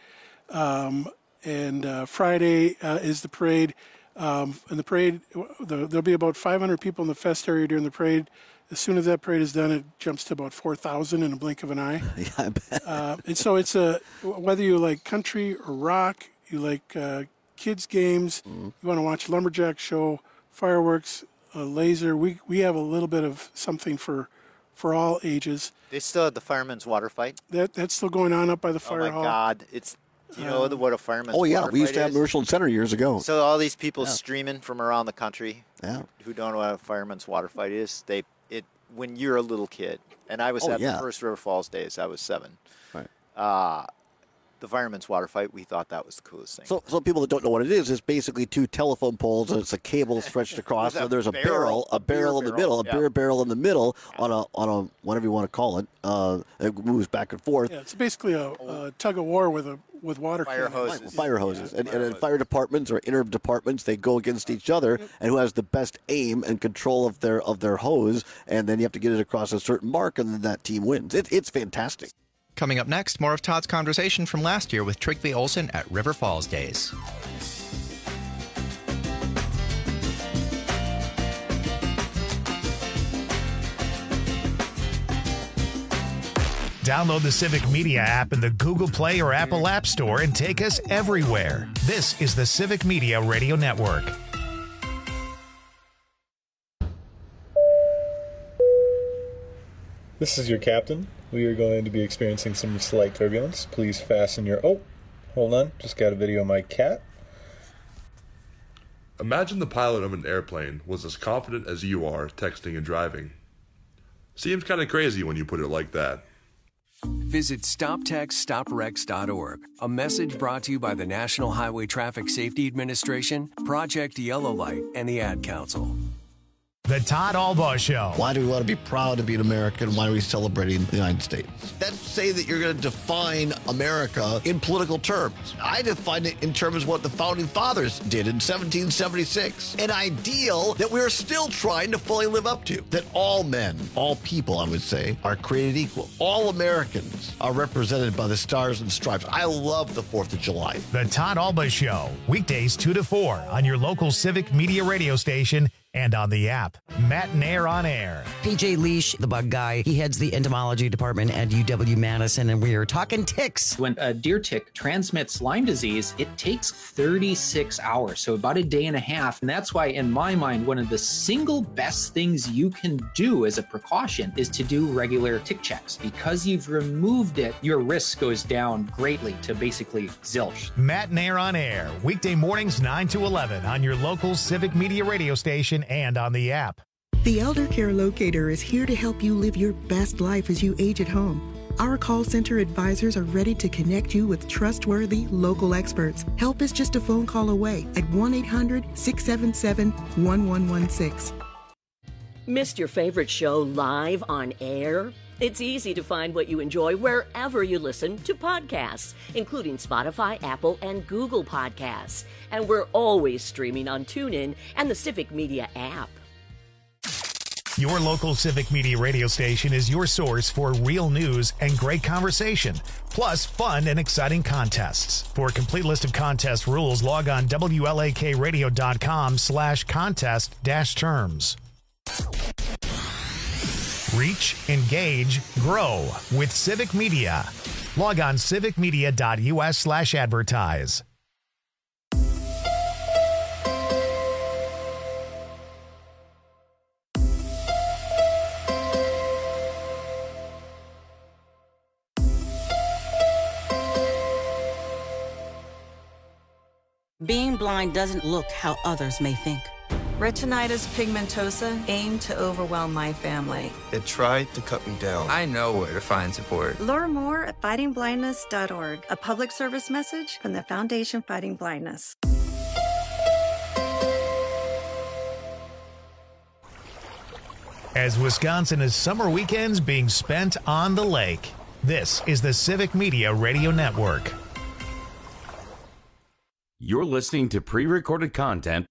Speaker 2: And Friday is the parade. And the parade, there'll be about 500 people in the fest area during the parade. As soon as that parade is done, it jumps to about 4,000 in a blink of an eye.
Speaker 7: Yeah, I bet.
Speaker 2: And so it's whether you like country or rock, you like kids games, you want to watch a lumberjack show, fireworks, laser. We have a little bit of something for all ages.
Speaker 26: They still have the fireman's water fight.
Speaker 2: That's still going on up by the fire hall.
Speaker 26: Oh my God! Do you know what a fireman's
Speaker 7: Oh yeah,
Speaker 26: water
Speaker 7: we used to
Speaker 26: fight
Speaker 7: have
Speaker 26: is?
Speaker 7: Merchant Center years ago.
Speaker 26: So all these people streaming from around the country
Speaker 7: who
Speaker 26: don't know what a fireman's water fight is, when you're a little kid, and I was at the first River Falls days, I was 7.
Speaker 7: Right.
Speaker 26: The fireman's water fight, we thought that was the coolest thing.
Speaker 7: So some people that don't know what it is, it's basically 2 telephone poles and it's a cable stretched across. So there's a barrel in the middle, a beer barrel in the middle on a whatever you want to call it. It moves back and forth.
Speaker 2: Yeah, it's basically a tug of war with water
Speaker 26: fire hoses.
Speaker 7: Fire hoses. And in fire departments or inter departments, they go against each other, and who has the best aim and control of their hose, and then you have to get it across a certain mark, and then that team wins. It's fantastic.
Speaker 20: Coming up next, more of Todd's conversation from last year with Trygve Olsen at River Falls Days.
Speaker 1: Download the Civic Media app in the Google Play or Apple App Store and take us everywhere. This is the Civic Media Radio Network.
Speaker 3: This is your captain. We are going to be experiencing some slight turbulence. Please fasten your... Oh, hold on. Just got a video of my cat.
Speaker 4: Imagine the pilot of an airplane was as confident as you are texting and driving. Seems kind of crazy when you put it like that.
Speaker 8: Visit StopTextStopWrecks.org. A message brought to you by the National Highway Traffic Safety Administration, Project Yellow Light, and the Ad Council.
Speaker 1: The Todd Albaugh Show.
Speaker 7: Why do we want to be proud to be an American? Why are we celebrating the United States? That's say that you're going to define America in political terms. I define it in terms of what the Founding Fathers did in 1776. An ideal that we're still trying to fully live up to. That all men, all people, I would say, are created equal. All Americans are represented by the stars and stripes. I love the 4th of July.
Speaker 1: The Todd Albaugh Show. Weekdays 2 to 4 on your local Civic Media radio station and on the app. Matt Nair on air.
Speaker 9: PJ Leash, the bug guy, he heads the entomology department at UW-Madison, and we are talking ticks.
Speaker 10: When a deer tick transmits Lyme disease, it takes 36 hours, so about a day and a half. And that's why, in my mind, one of the single best things you can do as a precaution is to do regular tick checks. Because you've removed it, your risk goes down greatly to basically zilch.
Speaker 1: Matt Nair on air. Weekday mornings 9 to 11 on your local Civic Media radio station and on the app.
Speaker 19: The Elder Care Locator is here to help you live your best life as you age at home. Our call center advisors are ready to connect you with trustworthy local experts. Help is just a phone call away at 1-800-677-1116.
Speaker 21: Missed your favorite show live on air? It's easy to find what you enjoy wherever you listen to podcasts, including Spotify, Apple, and Google Podcasts. And we're always streaming on TuneIn and the Civic Media app.
Speaker 1: Your local Civic Media radio station is your source for real news and great conversation, plus fun and exciting contests. For a complete list of contest rules, log on WLAKradio.com/contest-terms. Reach, engage, grow with Civic Media. Log on civicmedia.us/advertise.
Speaker 22: Being blind doesn't look how others may think.
Speaker 23: Retinitis pigmentosa aimed to overwhelm my family.
Speaker 24: It tried to cut me down. I know where to find support.
Speaker 23: Learn more at fightingblindness.org, a public service message from the Foundation Fighting Blindness.
Speaker 1: As Wisconsin is summer weekends being spent on the lake, this is the Civic Media Radio Network.
Speaker 18: You're listening to pre-recorded content.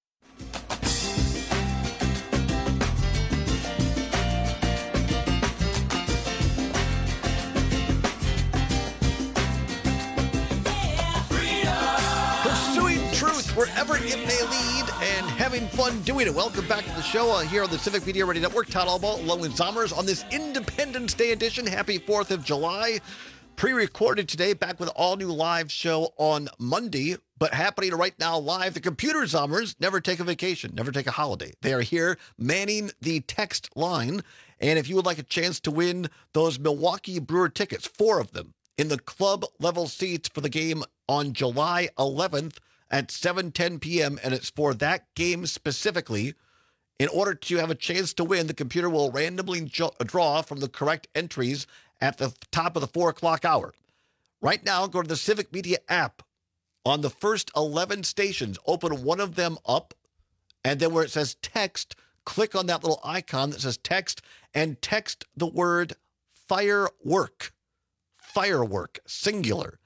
Speaker 7: Pursuing truth wherever it may lead and having fun doing it. Welcome back to the show here on the Civic Media Radio Network. Todd Albaugh along with Zommers on this Independence Day edition. Happy 4th of July. Pre-recorded today, back with all new live show on Monday, but happening right now live. The Computer Zommers never take a vacation, never take a holiday. They are here manning the text line. And if you would like a chance to win those Milwaukee Brewer tickets, 4 of them, in the club level seats for the game on July 11th at 7:10 p.m., and it's for that game specifically. In order to have a chance to win, the computer will randomly draw from the correct entries at the top of the 4 o'clock hour. Right now, go to the Civic Media app. On the first 11 stations, open one of them up, and then where it says text, click on that little icon that says text, and text the word firework. Firework, singular.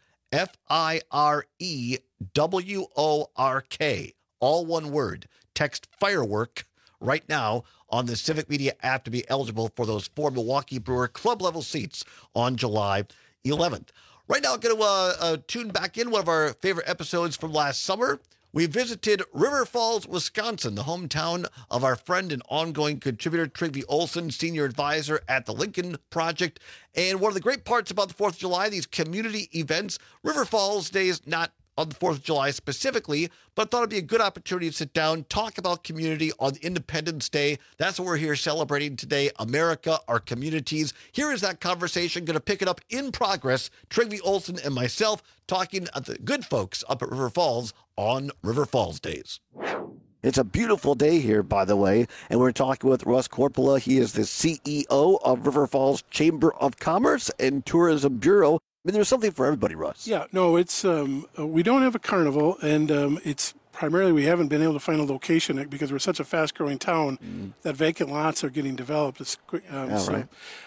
Speaker 7: Firework. All one word. Text firework right now on the Civic Media app to be eligible for those 4 Milwaukee Brewer club level seats on July 11th. Right now, I'm going to tune back in one of our favorite episodes from last summer. We visited River Falls, Wisconsin, the hometown of our friend and ongoing contributor, Trygve Olsen, senior advisor at the Lincoln Project. And one of the great parts about the 4th of July, these community events, River Falls Day is not on the 4th of July specifically, but I thought it'd be a good opportunity to sit down, talk about community on Independence Day. That's what we're here celebrating today, America, our communities. Here is that conversation, going to pick it up in progress. Trygve Olsen and myself talking at the good folks up at River Falls on River Falls Days. It's a beautiful day here, by the way, and we're talking with Russ Corpola. He is the CEO of River Falls Chamber of Commerce and Tourism Bureau. I mean, there's something for everybody, Russ.
Speaker 2: Yeah, no, it's we don't have a carnival, and it's primarily we haven't been able to find a location because we're such a fast-growing town that vacant lots are getting developed. And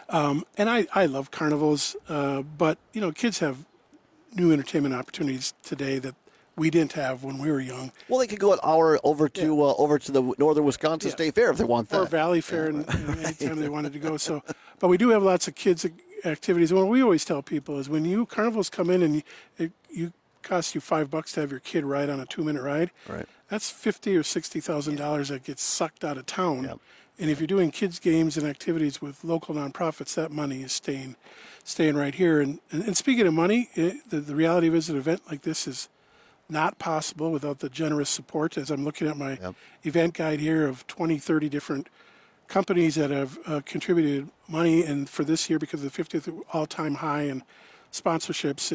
Speaker 2: I love carnivals, but kids have new entertainment opportunities today that we didn't have when we were young.
Speaker 7: Well, they could go an hour over to the Northern Wisconsin State Fair if they want that,
Speaker 2: or Valley Fair, anytime they wanted to go. So, but we do have lots of kids activities. What we always tell people is when carnivals come in and you cost you $5 to have your kid ride on a 2-minute ride.
Speaker 7: Right.
Speaker 2: That's $50,000 or $60,000 that gets sucked out of town. Yep. And if you're doing kids games and activities with local nonprofits, that money is staying right here. And speaking of money, the reality is an event like this is not possible without the generous support. As I'm looking at my event guide here of 20, 30 different companies that have contributed money, and for this year because of the 50th all-time high in sponsorships.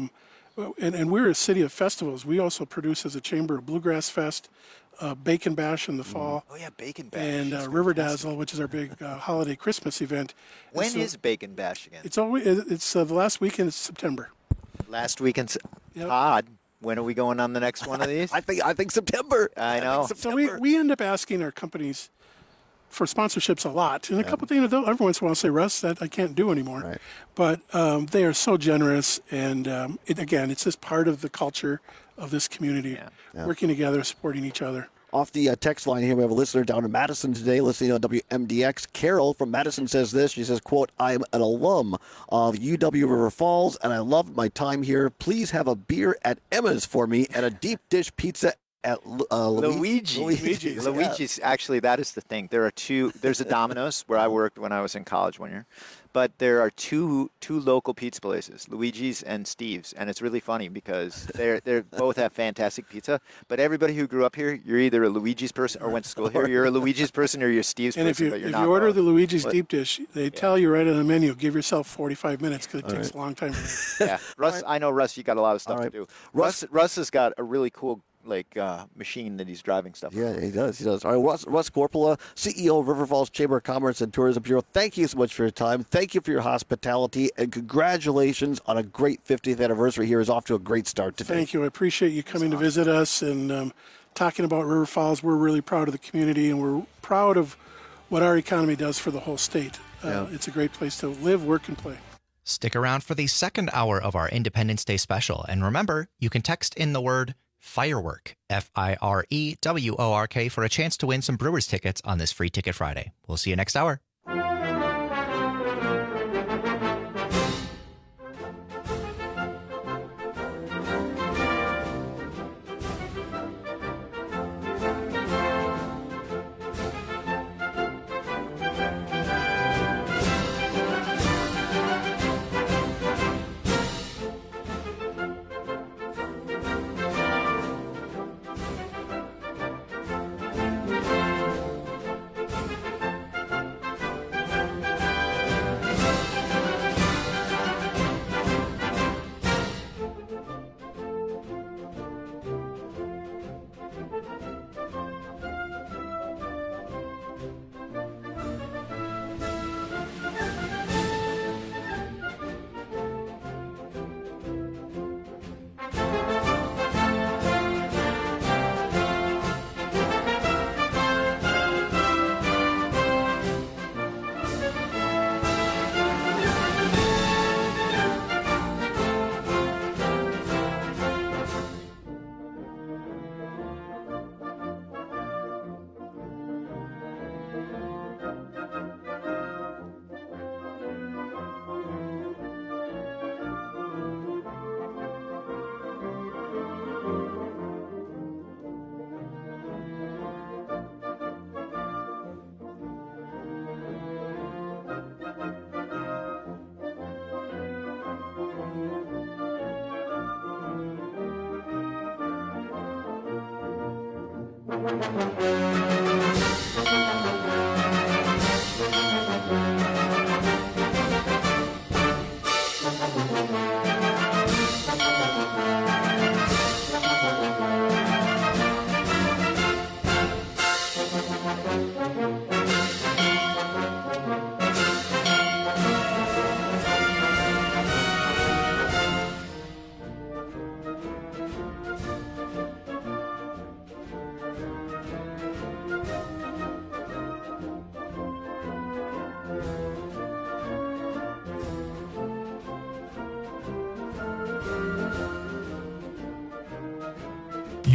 Speaker 2: And we're a city of festivals. We also produce as a chamber a Bluegrass Fest, Bacon Bash in the fall.
Speaker 26: Oh yeah, Bacon Bash.
Speaker 2: And River Dazzle, which is our big holiday Christmas event.
Speaker 26: When is Bacon Bash again?
Speaker 2: It's the last weekend of September.
Speaker 26: Last weekend. Todd, when are we going on the next one of these?
Speaker 7: I think September.
Speaker 26: I know.
Speaker 2: So we end up asking our companies for sponsorships a lot, and a couple things. Every once in a while, I'll say, Russ, that I can't do anymore.
Speaker 7: Right.
Speaker 2: But they are so generous, and it's just part of the culture of this community, working together, supporting each other.
Speaker 7: Off the text line here, we have a listener down in Madison today listening on WMDX. Carol from Madison says this. She says, quote, "I'm an alum of UW River Falls, and I loved my time here. Please have a beer at Emma's for me and a deep dish pizza at
Speaker 26: Luigi's. Luigi's, actually, that is the thing. There's a Domino's where I worked when I was in college one year, but there are two local pizza places, Luigi's and Steve's, and it's really funny because they both have fantastic pizza. But everybody who grew up here, you're either a Luigi's person or went to school here. You're a Luigi's person or you're a Steve's person.
Speaker 2: And if you order the Luigi's deep dish, they tell you right on the menu, give yourself 45 minutes because it takes a long time.
Speaker 26: Russ, I know Russ, you got a lot of stuff to do. Russ has got a really cool machine that he's driving stuff.
Speaker 7: Yeah, he does. All right, Russ Corpola, CEO of River Falls Chamber of Commerce and Tourism Bureau, thank you so much for your time. Thank you for your hospitality, and congratulations on a great 50th anniversary here. Is off to a great start today.
Speaker 2: Thank you. I appreciate you coming to visit us and talking about River Falls. We're really proud of the community, and we're proud of what our economy does for the whole state. It's a great place to live, work, and play.
Speaker 20: Stick around for the second hour of our Independence Day special. And remember, you can text in the word Firework, FIREWORK, for a chance to win some Brewers tickets on this Free Ticket Friday. We'll see you next hour.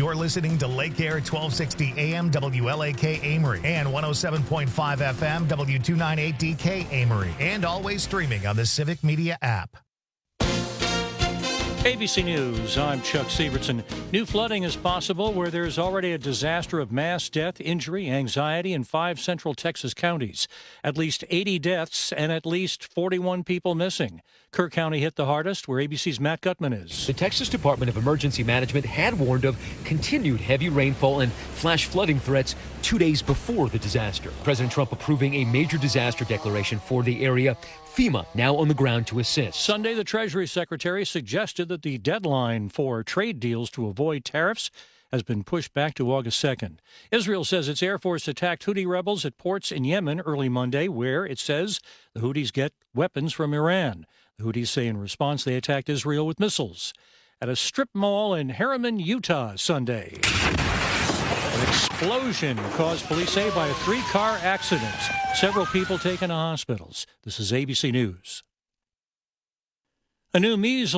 Speaker 1: You're listening to Lake Air 1260 AM WLAK Amory and 107.5 FM W298DK Amory, and always streaming on the Civic Media app.
Speaker 5: ABC News, I'm Chuck Sievertson. New flooding is possible where there's already a disaster of mass death, injury, anxiety in 5 central Texas counties. At least 80 deaths and at least 41 people missing. Kerr County hit the hardest, where ABC's Matt Gutman is.
Speaker 11: The Texas Department of Emergency Management had warned of continued heavy rainfall and flash flooding threats 2 days before the disaster. President Trump approving a major disaster declaration for the area. FEMA now on the ground to assist.
Speaker 5: Sunday, the Treasury Secretary suggested that the deadline for trade deals to avoid tariffs has been pushed back to August 2nd. Israel says its Air Force attacked Houthi rebels at ports in Yemen early Monday, where it says the Houthis get weapons from Iran. The Houthis say in response they attacked Israel with missiles. At a strip mall in Harriman, Utah, Sunday, an explosion caused police say by a 3-car accident. Several people taken to hospitals. This is ABC News. A new measles